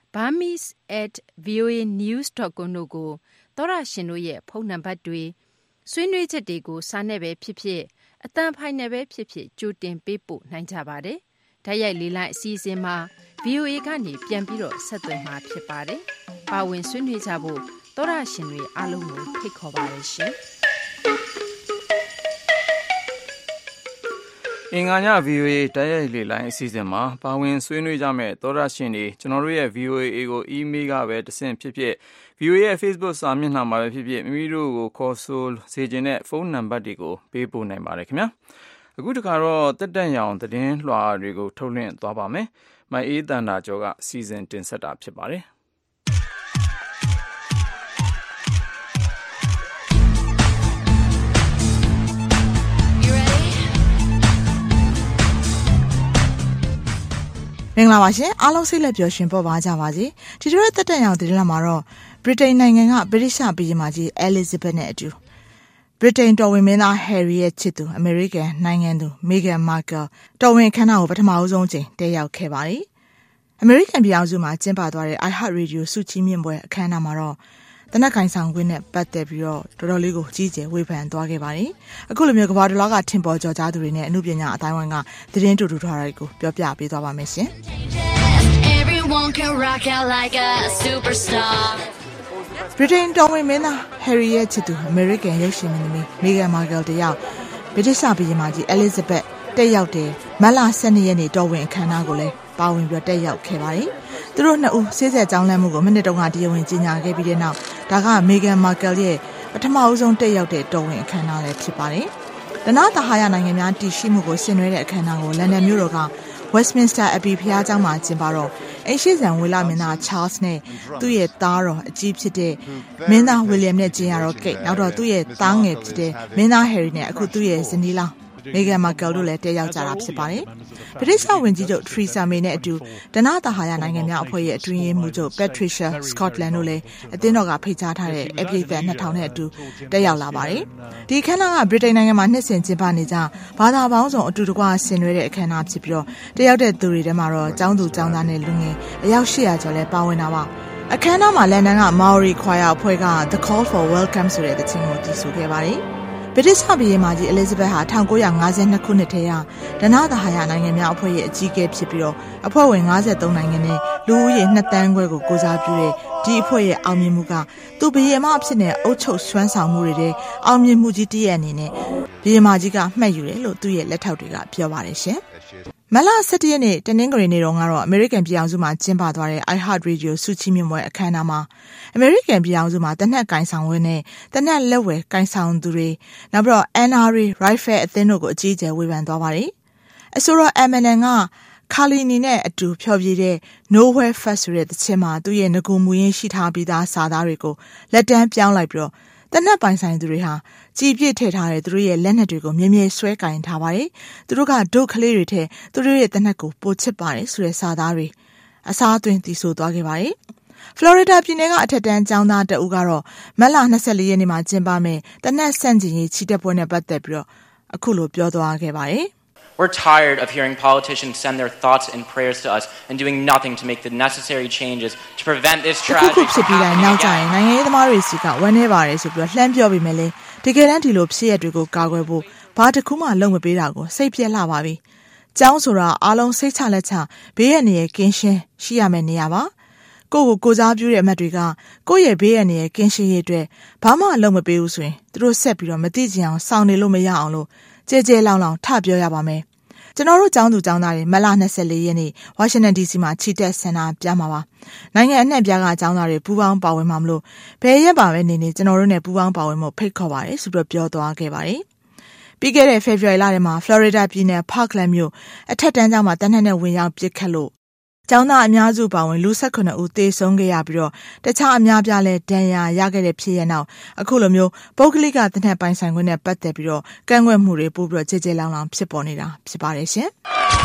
S3: burmese@voanews.com တို့ကိုသောရရှင်တို့ရဲ့ဖုန်းနံပါတ်တွေဆွေးနွေးချက်တွေကိုစာနဲ့ပဲဖြစ်ဖြစ်အတန်းဖိုင်နဲ့ပဲဖြစ်ဖြစ်ကြိုတင်ပေးပို့နိုင်ကြပါတယ်။ဓာတ်ရိုက်လေးလိုက်အစီအစဉ်မှာ VOA ကနေပြန်ပြီးတော့ဆက်သွယ်မှာဖြစ်ပါတယ်။ပါဝင်ဆွေးနွေးကြဖို့သောရရှင်တွေအားလုံးကိုဖိတ်ခေါ်ပါတယ်ရှင်။
S2: အင်္ဂါည VOA တိုက်ရိုက်လေလိုင်းအစီအစဉ်မှာပါဝင်ဆွေးနွေးကြမယ့်သောရရှင်တွေကျွန်တော်တို့ရဲ့ VOA ကိုအီးမေးလ်ကပဲတဆင့်ဖြစ်ဖြစ် VOA ရဲ့ Facebook စာမျက်နှာမှာပဲဖြစ်ဖြစ်မိမိတို့ကိုခေါ်ဆိုစေချင်တဲ့ဖုန်းနံပါတ်တွေကိုပေးပို့နိုင်ပါတယ်ခင်ဗျာအခုတခါတော့တက်တက်ရောင်သတင်းလွှာတွေကိုထုတ်လွှင့်သွားပါမယ်။မအေးတန်တာကျော်ကစီစဉ်တင်ဆက်တာဖြစ်ပါတယ်။
S6: မင်္ဂလာပါရှင်အားလုံးစိတ်လက်ပျော်ရွှင်ပေါ်ပါကြပါစေဒီလိုတက်တက်ရောင်သတင်းလာမှာတော့ဗြိတိန်နိုင်ငံကဗြိတိရှဘုရင်မကြီး Elizabeth နဲ့အတူဗြိတိန်တော်ဝင်မင်းသား Harry ရဲ့ချစ်သူအမေရိကန်နိုင်ငံသူ Meghan Markle တော်ဝင်ခန်းနာကိုပထမဆုံးချိန်တက်ရောက်ခဲ့ပါတယ်အမေရိကန်ပြည်အောင်စုမှာကျင်းပသွားတဲ့ iHeartRadio စုချီးမြှင့်ပွဲအခမ်းအနားမှာတော့တနက်ကင်ဆောင်ခွင့်နဲ့ပတ်သက်ပြီးတော့တော်တော်လေးကိုကြီးကျယ်ဝေဖန်သွားခဲ့ပါတယ်အခုလိုမျိုးကမ္ဘာတစ်လောကထင်ပေါ်ကျော်ကြားသူတွေနဲ့အမှုပညာအတိုင်းဝိုင်းကသတင်းတူတူထားတာကိုပြောပြပေးသွားပါမယ်ရှင်Everyone can rock out like a superstar ဗြိတိန်တော်ဝင်မင်းသား Harry ရဲ့ချစ်သူအမေရိကန်ရုပ်ရှင်မင်းသမီး Meghan Markle တယောက်ဗြိတိရှဘုရင်မကြီး Elizabeth တက်ရောက်တဲ့မတ်လ12ရက်နေ့တော်ဝင်အခမ်းအနားကိုလည်းပါဝင်ပြီးတက်ရောက်ခဲ့ပါတယ်။သူတို့နှစ်ဦးဆေးဆက်ကြောင်းလန့်မှုကိုမိနစ်တုန်းကတရားဝင်ကြေညာခဲ့ပြီးတဲ့နောက်ဒါက Meghan Markle ရဲ့ပထမဆုံးတက်ရောက်တဲ့တော်ဝင်အခမ်းအနားလည်းဖြစ်ပါတယ်။တနသဟာယနိုင်ငံများတည်ရှိမှုကိုဆင်နွှဲတဲ့အခမ်းအနားကိုလန်ဒန်မြို့တော်က Westminster Abbey ဘုရားကျောင်းမှာကျင်းပတော့အိမ်ရှိဆန်ဝေလမင်းသား Charles နဲ့သူ့ရဲ့သားတော်အကြီးဖြစ်တဲ့မင်းသား William နဲ့ကျင်းရတော့ Kate နောက်တော့သူ့ရဲ့သားငယ်ဖြစ်တဲ့မင်းသား Harry နဲ့အခုသူ့ရဲ့ဇနီးလောင်းMeghan Markle တို့လည်းတက်ရောက်ကြတာဖြစ်ပါတယ်။ဗြိတိရှဝန်ကြီးချုပ် Theresa May နဲ့အတူတနသဟာယနိုင်ငံများအဖွဲ့ရဲ့အတွင်းရေးမှူးချုပ် Patricia Scotland တို့လည်းအသင်းတော်ကဖိတ်ကြားထားတဲ့အပြည့်အစုံ2000နဲ့အတူတက်ရောက်လာပါတယ်။ဒီအခမ်းအနားကဗြိတိန်နိုင်ငံမှာနှစ်စဉ်ကျင်းပနေကြဘာသာပေါင်းစုံအတူတကွဆင်နွှဲတဲ့အခမ်းအနားဖြစ်ပြီးတော့တက်ရောက်တဲ့သူတွေထဲမှာတော့ကျောင်းသူကျောင်းသားနဲ့လူငယ်အယောက်800ကျော်လည်းပါဝင်တာပါ။အခမ်းအနားမှာလန်ဒန်က Maori Choir အဖွဲ့က The Call for Welcome ဆိုတဲ့သီချင်းကိုတီးဆိုခဲ့ပါတယ်။ဗြိတိရှဘုရင်မကြီး Elizabeth ဟာ1952ခုနှစ်ထဲကဒနသဟာယနိုင်ငံများအဖွဲ့ရဲ့အကြီးအကဲဖြစ်ပြီးတော့အဖွဲ့ဝင်53နိုင်ငံနဲ့လူဦးရေ2တန်းခွဲကိုကိုစားပြုတဲ့ဒီအဖွဲ့ရဲ့အောင်မြင်မှုကသူဘုရင်မအဖြစ်နဲ့အုပ်ချုပ်စွမ်းဆောင်မှုတွေတဲ့အောင်မြင်မှုကြီးတည်းရဲ့အနေနဲ့ဘုရင်မကြီးကမှတ်ယူတယ်လို့သူ့ရဲ့လက်ထောက်တွေကပြောပါတယ်ရှင်။မလ17ရက်နေ့တနင်္ဂနွေနေ့တုန်းကတော့အမေရိကန်ပြည်အောင်စုမှာကျင်းပသွားတဲ့ iHeart Radio စုချီးမြှင့်ပွဲအခမ်းအနားမှာအမေရိကန်ပြည်အောင်စုမှာတနက်ကင်ဆောင်ဝင်းနဲ့တနက်လက်ဝဲကင်ဆောင်သူတွေနောက်ပြီးတော့ NRA Rifle အသင်းတို့ကိုအကြီးအကျယ်ဝေဖန်သွားပါတယ်။အဆိုတော့ Eminem ကခါလီနီနဲ့အတူဖျော်ဖြေတဲ့ Nowhere First ဆိုတဲ့သချင်းမှာသူ့ရဲ့ငကူမူရင်းရှိထားပြီးသားစာသားတွေကိုလက်တန်းပြောင်းလိုက်ပြီးတော့တနက်ပိုင်ဆိုင်သူတွေဟာကြည်ပြည့်ထည့်ထားတဲ့သူတို့ရဲ့လက်နက်တွေကိုမြဲမြဲဆွဲကင်ထားပါတယ်။သူတို့ကဒုတ်ကလေးတွေထဲသူတို့ရဲ့တနက်ကိုပိုချစ်ပါတယ်ဆိုတဲ့စာသားတွေအစားအသွင်းတည်ဆိုသွားခဲ့ပါတယ်။ ဖလော်ရီဒါပြည်နယ်ကအထက်တန်းကျောင်းသားတအုပ်ကတော့မတ်လ24ရက်နေ့မှာကျင်းပမယ်တနက်ဆန့်ကျင်ရေးချီတက်ပွဲနဲ့ပတ်သက်ပြီးတော့အခုလိုပြောသွားခဲ့ပါတယ်။
S1: We're tired of hearing politicians send their thoughts and prayers to us and doing nothing to make the necessary changes to prevent this tragedy from happening again.
S6: နိုင်ငံရေးသမားတွေစီကဝမ်းနေပါတယ်ဆိုပြီးလှမ်းပြောပြီးမယ်လေတကယ်တမ်းဒီလိုဖြစ်ရတွေကိုကာကွယ်ဖို့ဘာတစ်ခုမှလုပ်မပေးတာကိုစိတ်ပြက်လှပါပြီ။ကျောင်းဆိုတာအားလုံးစိတ်ချလက်ချဘေးရန်ရဲ့ကင်းရှင်းရှိရမယ့်နေရာပါ။ကိုစားပြုတဲ့အမတ်တွေကကိုယ့်ရဲ့ဘေးရန်ရဲ့ကင်းရှင်းရေးအတွက်ဘာမှလုပ်မပေးဘူးဆိုရင်သူတို့ဆက်ပြီးတော့မသိကြအောင်စောင့်နေလို့မရအောင်လို့ကြဲကြဲလောင်လောင်ထပြောရပါမယ်။ကျွန်တော်တို့ကျောင်းသူကျောင်းသားတွေမတ်လ24ရက်နေ့ဝါရှင်တန် DC မှာချီတက်ဆန္ဒပြမှာပါ။နိုင်ငံအနှံ့ပြားကကျောင်းသားတွေပူးပေါင်းပါဝင်မှာမလို့ဘယ်ရက်ပါပဲနေကျွန်တော်တို့နဲ့ပူးပေါင်းပါဝင်မှုဖိတ်ခေါ်ပါတယ်ဆိုပြီးပြောသွားခဲ့ပါတယ်။ပြီးခဲ့တဲ့ February လထဲမှာ Florida ပြည်နယ် Parkland မြို့အထက်တန်းကျောင်းမှာတနက်နဲ့ဝင်ရောက်ပစ်ခတ်လို့ကျောင်းသားအများစုပါဝင်လူ18ဦးသေဆုံးခဲ့ရပြီးတော့တခြားအများပြားလဲဒဏ်ရာရခဲ့တဲ့ဖြစ်ရနောက်အခုလိုမျိုးပုဂ္ဂလိကတနက်ပိုင်ဆိုင်ခွင့်နဲ့ပတ်သက်ပြီးတော့ကန့်ကွက်မှုတွေပို့ပြီးတော့ကြဲကြဲလောင်လောင်ဖြစ်ပေါ်နေတာဖြစ်ပါတယ်ရှင်။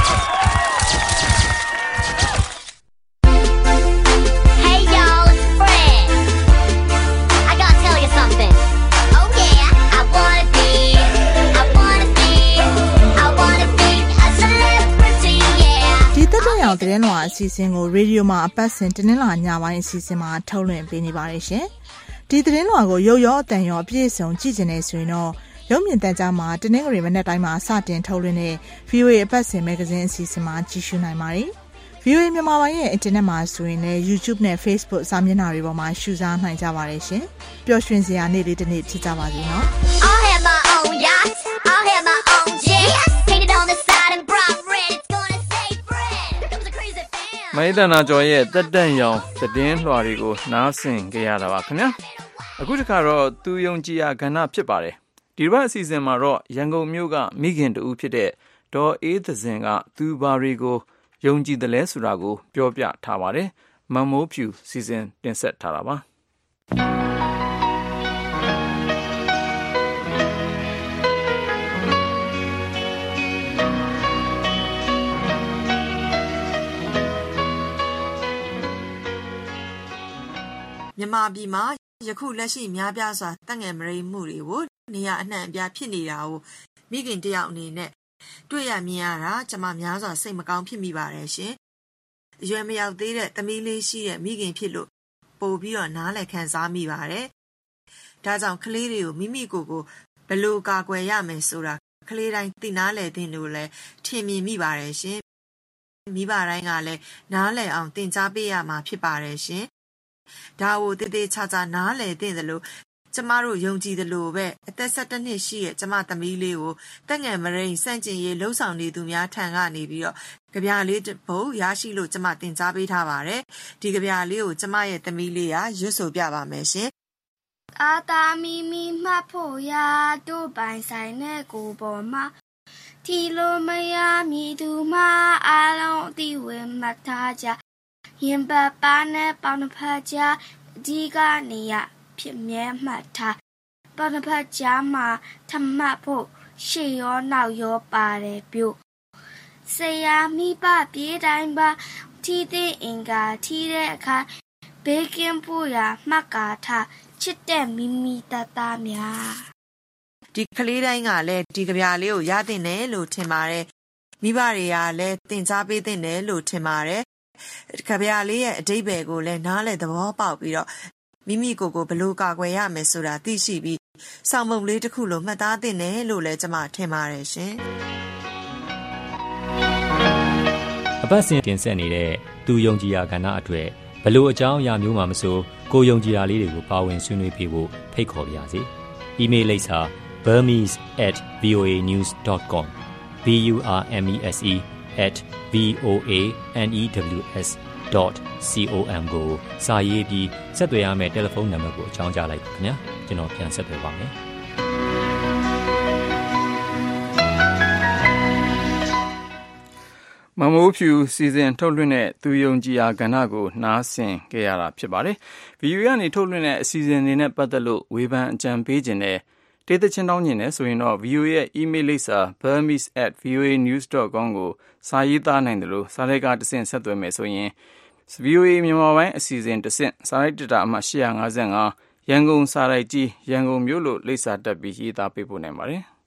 S5: Hey y'all, it's Fred. I gotta tell you something. Oh yeah, I wanna be a celebrity, yeah.
S6: ဒီတက်ကြရောင်သတင်းလွှာအစီအစဉ်ကိုရေဒီယိုမှာအပတ်စဉ်တင်းလာညပိုင်းအစီအစဉ်မှာထုတ်လွှင့်ပေးနေပါတယ်ရှင်။ဒီသတင်းလွှာကိုရုပ်ရောအတန်ရောအပြည့်အစုံကြည့်ကျင်နေဆိုရင်တော့ရုပ်မြင်သံကြားမှာတင်းငွေမနေ့တိုင်းမှာစတင်ထုတ်လွှင့်တဲ့ VOA အပတ်စဉ်မဂ္ဂဇင်းအစီအစဉ်မှာကြည့်ရှုနိုင်ပါတယ်။ VOA မြန်မာပိုင်းရဲ့အင်တာနက်မှာဆိုရင်လည်း YouTube နဲ့ Facebook စာမျက်နှာတွေပေါ်မှာရှုစားနိုင်ကြပါတယ်ရှင်။ပျော်ရွှင်စရာနေ့လေးတစ်နေ့ဖြစ်ကြပါစေနော်။
S5: I'll have my own yacht. I'll have my own jet. Painted on the side and bright red. It's gonna say Fred. It was a crazy fan.
S2: မိုင်းတနာကျော်ရဲ့တက်တန့်ရောင်သတင်းလွှာတွေကိုနားဆင်ကြရတာပါခင်ဗျာအခုတစ်ခါတော့သူယုံကြည်ရာကဏ္ဍဖြစ်ပါတယ်ဒီဘက်အစီအစဉ်မှာတော့ရန်ကုန်မြို့ကမိခင်တူဖြစ်တဲ့ဒေါ်အေးသဇင်ကသူဘာတွေကိုယုံကြည်တယ်လဲဆိုတာကိုပြောပြထားပါတယ်မမိုးဖြူစီစဉ်တင်ဆက်ထားတာပါ
S18: မြန်မာပြည်မှာယခုလက်ရှိများပြားစွာတက်ငယ်မရိမှုတွေကိုနေရအနှံ့အပြားဖြစ်နေတာကိုမိခင်တယောက်အနေနဲ့တွေ့ရမြင်ရတာကျွန်မများစွာစိတ်မကောင်းဖြစ်မိပါတယ်ရှင်။အရွယ်မရောက်သေးတဲ့သမီးလေးရှိတဲ့မိခင်ဖြစ်လို့ပို့ပြီးတော့နားလည်ခံစားမိပါတယ်။ဒါကြောင့်ကလေးတွေကိုမိမိကိုယ်ကိုဘယ်လိုကာကွယ်ရမယ်ဆိုတာကလေးတိုင်းသိနားလည်သင့်လို့လည်းထင်မြင်မိပါတယ်ရှင်။မိဘတိုင်းကလည်းနားလည်အောင်သင်ကြားပေးရမှာဖြစ်ပါတယ်ရှင်။ဒါကိုတည်တည်ချာချာနားလည်သင့်တယ်လို့ကျမတို့ယုံကြည်တယ်လို့ပဲအသက်17နှစ်ရှိတဲ့ကျမသမီးလေးကိုတက်ငယ်မရိန်စန့်ကျင်ရေးလှုံ့ဆော်နေသူများထံကနေပြီးတော့ကြပြလေးဘုံရရှိလို့ကျမတင် जा ပေးထားပါတယ်ဒီကြပြလေးကိုကျမရဲ့သမီးလေးကရွတ်ဆိုပြပါမယ်ရှင်
S7: အာတာမီမီမှတ်ဖို့ရာတို့ပိုင်ဆိုင်တဲ့ကိုပေါ်မှာဒီလိုမရမည်သူမှအားလုံးအသိဝင်မှတ်ထားကြရင်ပတ်ပါနဲ့ပေါင်းတစ်ဖက်ကြအဒီကနေရဖြစ်မြဲမှတ်ထားပေါင်းတစ်ဖက်ကြားမှာထမှတ်ဖို့ရှေ့ရောနောက်ရောပါတယ်ပြုဆရာမိဘပြေးတိုင်းပါထီးတဲ့အင်္ဂါထီးတဲ့အခါဘေးကင်းဖို့ရာမှတ်ကာထားချစ်တဲ့မိမိတသားများ
S18: ဒီကလေးတိုင်းကလည်းဒီကြပြလေးကိုရသင့်တယ်လို့ထင်ပါတယ်မိဘတွေကလည်းသင်ကြားပေးသင့်တယ်လို့ထင်ပါတယ်ကြပြလေးရဲ့အဓိပ္ပာယ်ကိုလည်းနားလည်သဘောပေါက်ပြီးတော့မိမိကိုယ်ကိုဘယ်လိုကာကွယ်ရမယ်ဆိုတာသိရှိပြီးစောင့်မုံလေးတစ်ခုလိုမှတ်သားသင့်တယ်လို့လည်းကျွန်မထင်ပါတယ်ရှင်
S17: အပတ်စဉ်တင်ဆက်နေတဲ့သူယုံကြည်ရာကဏ္ဍအတွက်ဘလို့အကြောင်းအရာမျိုးမှမဆိုကိုယုံကြည်ရာလေးတွေကိုပါဝင်ဆွေးနွေးပေးဖို့ဖိတ်ခေါ်ပါရစေ။ email လိပ်စာ burmese@voanews.com burmese@ voanews.com ကိုစာရေးပြီးဆက်သွယ်ရမယ့်တယ်လီဖုန်းနံပါတ်ကိုအကြောင်းကြားလိုက်ပါခင်ဗျာကျွန်တော်ပြန်ဆက်သွယ်ပါမယ်
S2: မမိုးဖြူစီစဉ်ထုတ်လွှင့်တဲ့သူယုံကြည်ရာကဏ္ဍကိုနားဆင်ကြရတာဖြစ်ပါတယ်။ VOA ကနေထုတ်လွှင့်တဲ့အစီအစဉ်တွေနဲ့ပတ်သက်လို့ဝေဖန်အကြံပေးခြင်းနဲ့ဒေသချင်းတောင်းခြင်းနဲ့ဆိုရင်တော့ VOA ရဲ့ email လိပ်စာ burmese@voanews.com ကိုစာရေးသားနိုင်တယ်လို့စာလိုက်ကတဆင့်ဆက်သွယ်မယ်ဆိုရင် VOA မြန်မာပိုင်းအစီအစဉ်တဆင့်စာရိုက်တာအမှတ်855ရန်ကုန်စာရိုက်ကြီးရန်ကုန်မြို့လို့လိပ်စာတက်ပြီးရေးသားပေးပို့နိုင်ပါတယ်။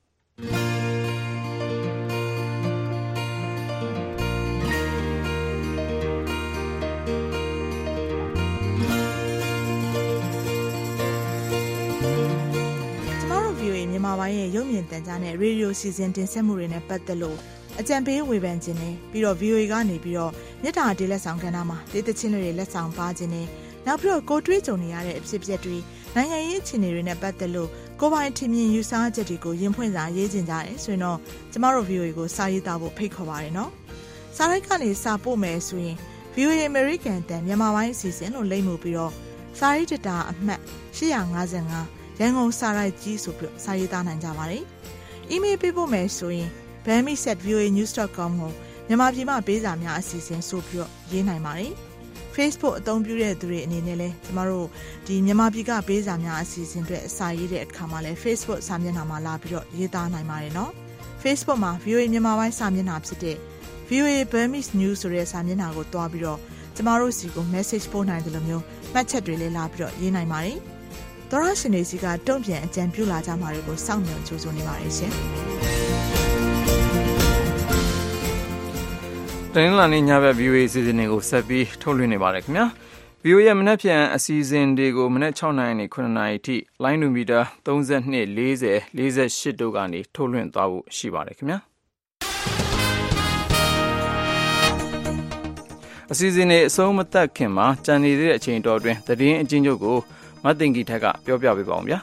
S6: မြန်မာပိုင်းရဲ့ရုပ်မြင်သံကြားနဲ့ရေဒီယိုစီစဉ်တင်ဆက်မှုတွေနဲ့ပတ်သက်လို့အကြံပေးဝေဖန်ခြင်းနဲ့ပြီးတော့ VOA ကနေပြီးတော့မြစ်တာဒေးလက်ဆောင်ကဏ္ဍမှာဒေသချင်းတွေလက်ဆောင်ပါခြင်းနဲ့နောက်ပြီးတော့ကိုတွေးကြုံနေရတဲ့အဖြစ်အပျက်တွေနိုင်ငံရေးအခြေအနေတွေနဲ့ပတ်သက်လို့ကိုပိုင်ထင်မြင်ယူဆချက်တွေကိုရင်ဖွင့်စာရေးခြင်းကြတယ်ဆိုရင်တော့ကျမတို့ VOA ကိုစာရေးသားဖို့ဖိတ်ခေါ်ပါတယ်နော်။စာရိုက်ကနေစာပို့မယ်ဆိုရင် VOA American တန်မြန်မာပိုင်းအစီအစဉ်လို့လိမ့်မှုပြီးတော့စာရေးတာအမှတ်855ရန်ကုန်စာရိုက်ကြီးဆိုပြီးစာရေးသားနိုင်ကြပါတယ်။ email ပေးဖို့မယ်ဆိုရင် burmese@voanews.com ကိုမြန်မာပြည်မှာပေးစာများအစီအစဉ်ဆိုပြီးရေးနိုင်ပါတယ်။ Facebook အသုံးပြုတဲ့သူတွေအနေနဲ့လည်းကျမတို့ဒီမြန်မာပြည်ကပေးစာများအစီအစဉ်တွေအစာရေးတဲ့အခါမှာလည်း Facebook စာမျက်နှာမှာလာပြီးတော့ရေးသားနိုင်ပါတယ်နော်။ Facebook မှာ VOA မြန်မာပိုင်းစာမျက်နှာဖြစ်တဲ့ VOA Burmese News ဆိုတဲ့စာမျက်နှာကိုတွားပြီးတော့ကျမတို့စီကို message ပို့နိုင်တယ်လို့မျိုးမှတ်ချက်တွေလည်းလာပြီးတော့ရေးနိုင်ပါတယ်။သောရရှင်တွေစီကတုံ့ပြန်အကြံပြုလာကြမှာတွေကိုစောင့်မျှော်ကြိုးစားနေပါတယ်ရှင်
S2: ။တိုင်းလာနေညဘက် VOA စီစဉ်တွေကိုဆက်ပြီးထုတ်လွှင့်နေပါတယ်ခင်ဗျာ။ VOA ရဲ့မနက်ဖြန်အစီအစဉ်တွေကိုမနက်6:00 နာရီနဲ့9:00 နာရီထိလိုင်းနူမီတာ32 40 48တို့ကနေထုတ်လွှင့်သွားဖို့ရှိပါတယ်ခင်ဗျာ။အစီအစဉ်တွေအဆုံးမသတ်ခင်မှာကြံနေတဲ့အချိန်တော်အတွင်းသတင်းအကျဉ်းချုပ်ကိုမသိင်္ဂီထက်ကပြောပြပေးပါအောင်ဗျာ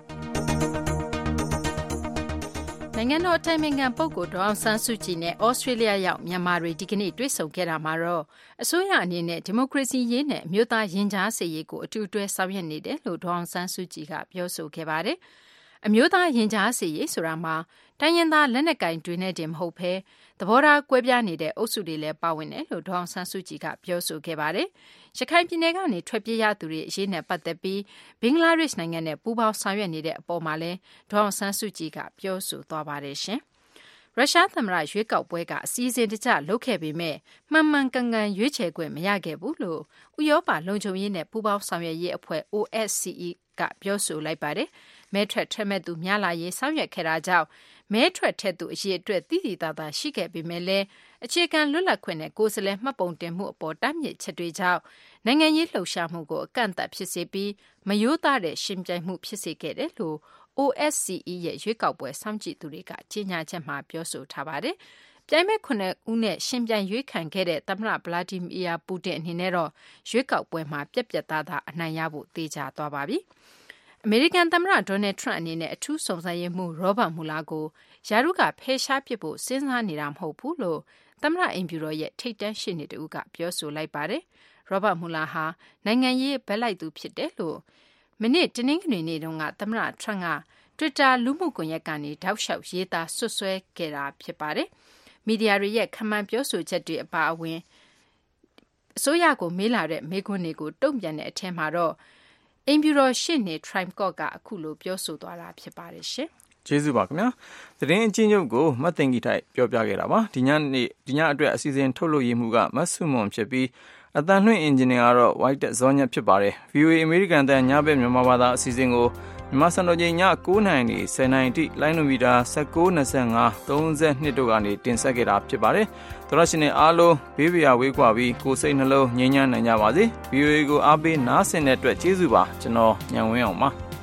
S3: နိုင်ငံတော်အတိုင်ပင်ခံပုဂ္ဂိုလ်ဒေါ်အောင်ဆန်းစုကြည်နဲ့ဩစတြေးလျရောက်မြန်မာတွေဒီကနေ့တွေ့ဆုံခဲ့တာမှာတော့အစိုးရအနေနဲ့ဒီမိုကရေစီရေးနဲ့အမျိုးသားရင်ကြားစေ့ရေးကိုအတူတွဲဆောင်ရွက်နေတယ်လို့ဒေါ်အောင်ဆန်းစုကြည်ကပြောဆိုခဲ့ပါတယ်။အမျိုးသားရင်ကြားစေ့ရေးဆိုတာမှာတိုင်းရင်းသားလက်နက်ကိုင်တွေနဲ့တင်မဟုတ်ဘဲသဘောထားကွဲပြားနေတဲ့အုပ်စုတွေလည်းပါဝင်တယ်လို့ဒေါ်အောင်ဆန်းစုကြည်ကပြောဆိုခဲ့ပါတယ်။ရခိုင်ပြည်နယ်ကနေထွက်ပြေးရသူတွေအရေးနဲ့ပတ်သက်ပြီးဘင်္ဂလားဒေ့ရှ်နိုင်ငံနဲ့ပူးပေါင်းဆောင်ရွက်နေတဲ့အပေါ်မှာလည်းဒေါ်အောင်ဆန်းစုကြည်ကပြောဆိုသွားပါတယ်ရှင်။ရုရှားသမ္မတရွေးကောက်ပွဲကအစည်းအဝေးတကျလုပ်ခဲ့ပေမဲ့မှန်မှန်ကန်ကန်ရွေးချယ်ခွင့်မရခဲ့ဘူးလို့ဥရောပလုံခြုံရေးနဲ့ပူးပေါင်းဆောင်ရွက်ရေးအဖွဲ့ OSCE ကပြောဆိုလိုက်ပါတယ်။မဲထွက်မဲ့သူများလာရေးဆောင်ရွက်ခဲ့တာကြောင့်မဲထွက်တဲ့သူအရေးအတွက်သိသိသာသာရှိခဲ့ပေမဲ့လည်းအခြေခံလွတ်လပ်ခွင့်နဲ့ကိုယ်စားလှယ်မှတ်ပုံတင်မှုအပေါ်တားမြစ်ချက်တွေကြောင့်နိုင်ငံရေးလှုပ်ရှားမှုကိုအကန့်အသတ်ဖြစ်စေပြီးမရိုးသားတဲ့ရှင်ပြိုင်မှုဖြစ်စေခဲ့တယ်လို့ OSCE ရဲ့ရွေးကောက်ပွဲစောင့်ကြည့်သူတွေကကြေညာချက်မှာပြောဆိုထားပါတယ်။ပြိုင်မဲ့9ဦးနဲ့ရှင်ပြိုင်ရွေးခံခဲ့တဲ့သမ္မတဗလာဒီမီယာပူတင်အနေနဲ့တော့ရွေးကောက်ပွဲမှာပြက်ပြက်သားသားအနိုင်ရဖို့သေချာသွားပါပြီ။အမေရိကန်သမ္မတဒေါ်နယ်ထရန့်အနေနဲ့အထူးစုံစမ်းရေးမှူးရောဘတ်မူလာကိုယာရုကဖယ်ရှားပစ်ဖို့စဉ်းစားနေတာမဟုတ်ဘူးလို့သမ္မတအိမ်ဖြူတော်ရဲ့ထိပ်တန်းရှေ့နေတဦးကပြောဆိုလိုက်ပါတယ်။ရောဘတ်မူလာဟာနိုင်ငံရေးဘက်လိုက်သူဖြစ်တယ်လို့မနေ့တနင်္ဂနွေနေ့တုန်းကသမ္မတထရန့်က Twitter လူမှုကွန်ရက်ကနေတောက်လျှောက်ရေးသားဆွဆွဲခဲ့တာဖြစ်ပါတယ်။မီဒီယာတွေရဲ့ခန့်မှန်းပြောဆိုချက်တွေအပါအဝင်အစိုးရကိုမေးလာတဲ့မေးခွန်းတွေကိုတုံ့ပြန်တဲ့အထက်မှာတော့အိမ်ဖြူတော်ရှေ့နေ Trump ကအခုလိုပြောဆိုသွားတာဖြစ်ပါတယ်ရှင်
S2: ။ကျေးဇူးပါခင်ဗျာ။သတင်းအချင်းချုပ်ကိုမသိင်္ဂီထိုက်ပြောပြခဲ့တာပါ။ဒီညအတွက်အစီအစဉ်ထုတ်လို့ရမှုကမတ်ဆုမွန်ဖြစ်ပြီးအတန်လွှင့်အင်ဂျင်နီယာကတော့ White ဇော်ညက်ဖြစ်ပါတယ်။ VOA အမေရိကန်တန်ညဘက်မြန်မာဘာသာအစီအစဉ်ကိုမြန်မာစံတော်ချိန်ည9:00 နာရီနဲ့10:00 နာရီထိလိုင်းနိုမီတာ1925 32တို့ကနေတင်ဆက်ခဲ့တာဖြစ်ပါတယ်။သောရရှင်တွေအားလုံးဘေးပရာဝေးကွာပြီးကိုယ်စိတ်နှလုံးငြိမ်းချမ်းနိုင်ကြပါစေ။ VOA ကိုအားပေးနားဆင်တဲ့အတွက်ကျေးဇူးပါ။ကျွန်တော်ညံဝင်းအောင်ပါ။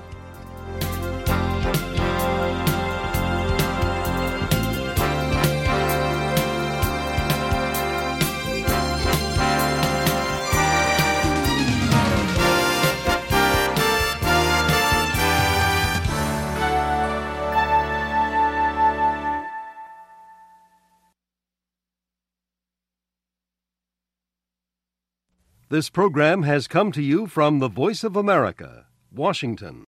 S4: This program has come to you from the Voice of America, Washington.